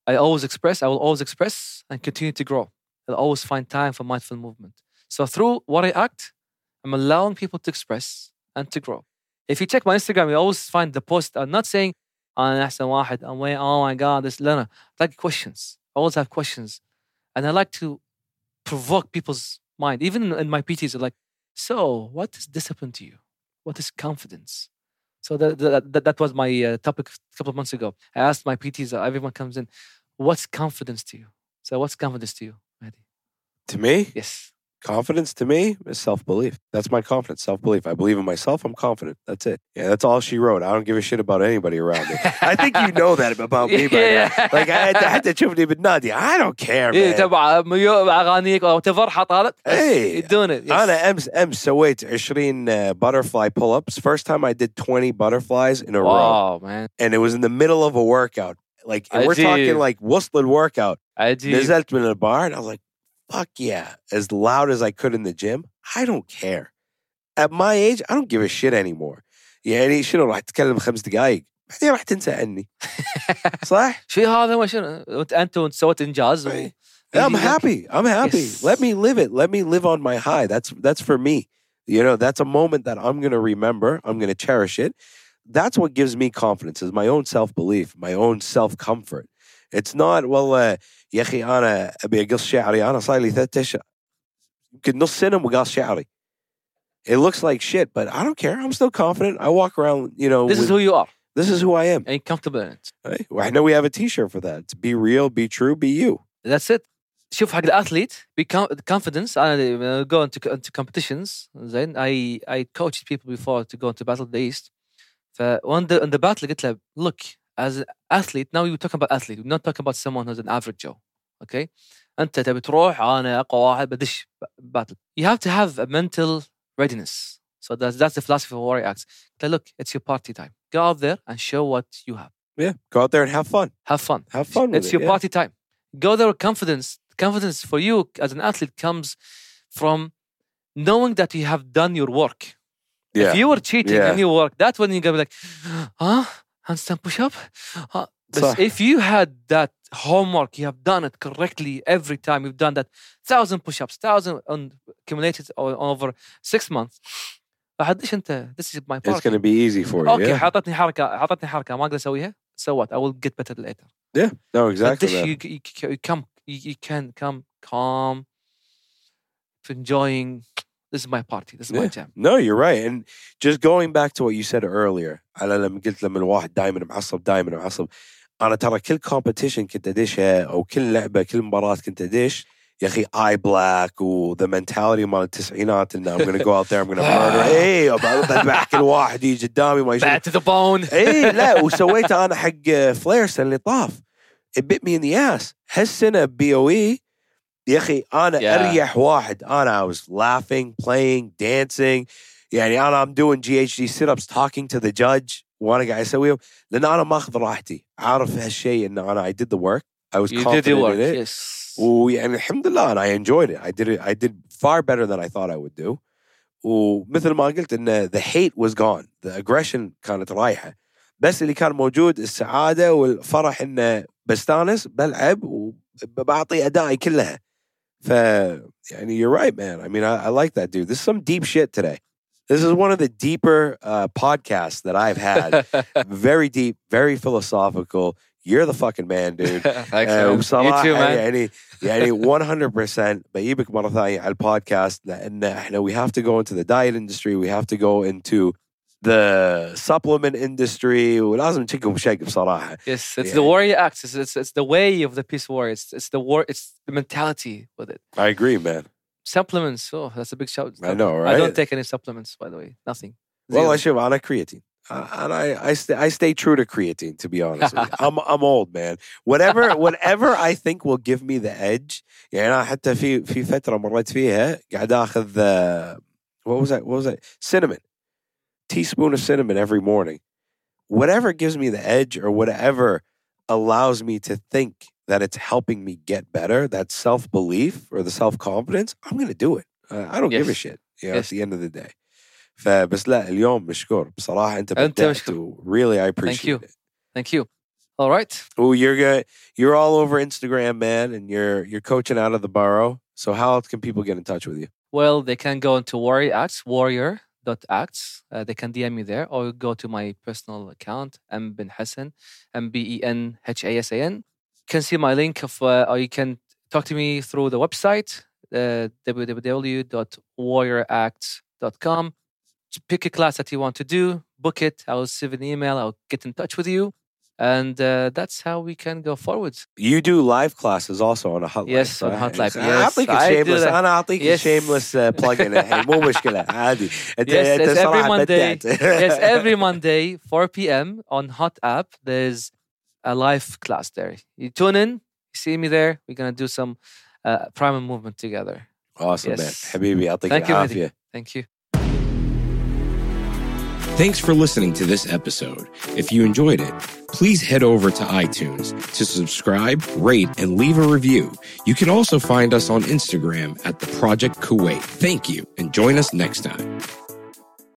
I always express, I will always express and continue to grow. I'll always find time for mindful movement. So through what I act, I'm allowing people to express and to grow. If you check my Instagram, you always find the post. I'm not saying, أنا أحسن واحد, I'm way, oh my God, this, no, no. I like questions. I always have questions. And I like to provoke people's mind. Even in my P Ts, are like, so what is discipline to you? What is confidence? So that, that, that, that was my uh, topic a couple of months ago. I asked my P Ts, uh, everyone comes in, what's confidence to you? So what's confidence to you, Mahdi? To me? Yes. Confidence to me is self-belief. That's my confidence, self-belief. I believe in myself. I'm confident. That's it. Yeah, that's all she wrote. I don't give a shit about anybody around me. I think you know that about me. Yeah. By now. Like, I had to تشوفني بالنادي. I don't care, إيه man. تبع ميو أغانيك أو تفر حط هذا. Hey, You're doing it. Yes. أنا أمس أمس سويت twenty uh, butterfly pull-ups. First time I did twenty butterflies in a row. Wow, man. And it was in the middle of a workout. Like, and we're عجيب. talking like وصل workout. عجيب. نزلت من البار and I was like, fuck yeah. As loud as I could in the gym. I don't care. At my age, I don't give a shit anymore. يعني شنو راح تتكلم خمس دقايق بعدين راح تنسى عني. صح؟ شيء هذا ما شنو وانت انت وانت سويت انجاز. و... I'm happy. I'm happy. Yes. Let me live it. Let me live on my high. That's that's for me. You know, that's a moment that I'm going to remember. I'm going to cherish it. That's what gives me confidence is my own self-belief, my own self-comfort. It's not, well, uh, يا أخي أنا أبي أقص شعري. أنا صار لي ثلاثة أشهر. يمكن نص سنة وقص شعري. It looks like shit, but I don't care. I'm still confident. I walk around, you know. This with, is who you are. This is who I am. And you're comfortable in it. Right? Well, I know we have a t-shirt for that. It's be real, be true, be you. That's it. شوف حق الاتhlete become confidence. I go into into competitions. Then I I coached people before to go into Battle of the East. ف on the on the battle قلت له, look, as an athlete, now we're talking about athlete. We're not talking about someone who's an average Joe. Okay? أنت تبي تروح أنا أقوى واحد بدش battle. You have to have a mental readiness. So that's that's the philosophy of Warrior Acts. قلت له, look, it's your party time. Go out there and show what you have. Yeah, go out there and have fun. Have fun. Have fun with It's it, your yeah. party time. Go there with confidence. Confidence for you as an athlete comes from knowing that you have done your work. Yeah. If you were cheating Yeah. in your work, that's when you're going to be like, huh? Handstand push-up? Huh? But صح. if you had that homework, you have done it correctly every time, you've done that thousand push-ups, thousand on, accumulated o- over six months. فحدش أنت, this is my It's part. going to be easy for you. Okay, Yeah. حطتني حركة حطتني حركة ما أقدر أسويها. So what? I will get better later. Yeah. No, exactly. But this, you, you, you come, you, you can come calm to enjoying. This is my party. This is my Yeah. jam. No, you're right. And just going back to what you said earlier, على لما قلت لما الواحد دائما معصب دائما معصب. أنا ترى كل competition كنت أدشها أو كل لعبة كل مباراة كنت أدش يا أخي eye black و the mentality مال التسعينات إن I'm going to go out there I'm going to murder. إيه بذبح كل واحد يجي قدامي ما يشوف. Bad to the bone. إيه لا وسويته أنا حق فلير السنة اللي طاف. It bit me in the ass. هالسنة بي او اي يا أخي أنا Yeah. أريح واحد. أنا I was laughing, playing, dancing. يعني أنا I'm doing G H D sit-ups, talking to the judge. وأنا قاعد أسويهم لأن أنا ماخذ راحتي. عارف هالشيء إن أنا I did the work. I was You confident did your work. in it. Yes. ويعني الحمد لله and I enjoyed it. I did it. I did far better than I thought I would do. ومثل ما قلت إن the hate was gone. The aggression كانت رايحة. بس اللي كان موجود السعادة والفرح إنه بستانس بلعب وبعطي أدائي كلها. ف يعني you're right, man. I mean, I, I like that, dude. This is some deep shit today. This is one of the deeper uh, podcasts that I've had. Very deep, very philosophical. You're the fucking man, dude. Thanks, Uh, man. وصراحة You too, man. يعني يعني one hundred percent بجيبك مرة ثانية على البودكاست لأن احنا we have to go into the diet industry. We have to go into the supplement industry ولازم نشكهم بشكل بصراحة. Yes, it's Yeah. the warrior act. It's, it's it's the way of the peace warrior. It's it's the war. It's the mentality with it. I agree, man. Supplements. Oh, that's a big shout. I know, I right? don't take any supplements, by the way. Nothing. Well, Zero. I should. أنا creatine. Uh, and I, I, stay, I stay true to creatine, to be honest with you. I'm, I'm old, man. Whatever, whatever I think will give me the edge. يعني أنا حتى في في فترة مريت فيها قاعد آخذ uh, what was that? What was that? Cinnamon, teaspoon of cinnamon every morning. Whatever gives me the edge, or whatever allows me to think that it's helping me get better, that self belief or the self confidence, I'm gonna do it. Uh, I don't give a Yes. shit. You know, Yes. at the end of the day. فبس لا اليوم مشكور بصراحة أنت أنت بدأت مشكور. و really I Thank you. appreciate it. Thank you. All right. Oh, you're good. You're all over Instagram, man, and you're you're coaching out of the borough. So how else can people get in touch with you? Well, they can go into Warrior Acts, warrior dot acts. Uh, they can D M me there, or go to my personal account, M bin Hassan, M B E N H A S A N. You can see my link of, uh, or you can talk to me through the website, uh, w w w dot warrior acts dot com. Pick a class that you want to do, book it. I'll receive an email. I'll get in touch with you. And uh, that's how we can go forward. You do live classes also on a hotline. Yes, on hotline. Yes, أعطيك I do shameless. that. أنا أعطيك Yes. shameless uh, plug-in الحين مو مشكلة عادي. أنت Yes, أنت it's every صراحة Monday. بدأت. Yes, every Monday, four p.m. on Hot App. There's a live class there. You tune in, you see me there. We're gonna do some uh, primal movement together. Awesome, Yes. man. حبيبي يعطيك Thank you, العافية. Mehdi. Thank you. Thanks for listening to this episode. If you enjoyed it, please head over to iTunes to subscribe, rate, and leave a review. You can also find us on Instagram at The Project Kuwait. Thank you, and join us next time.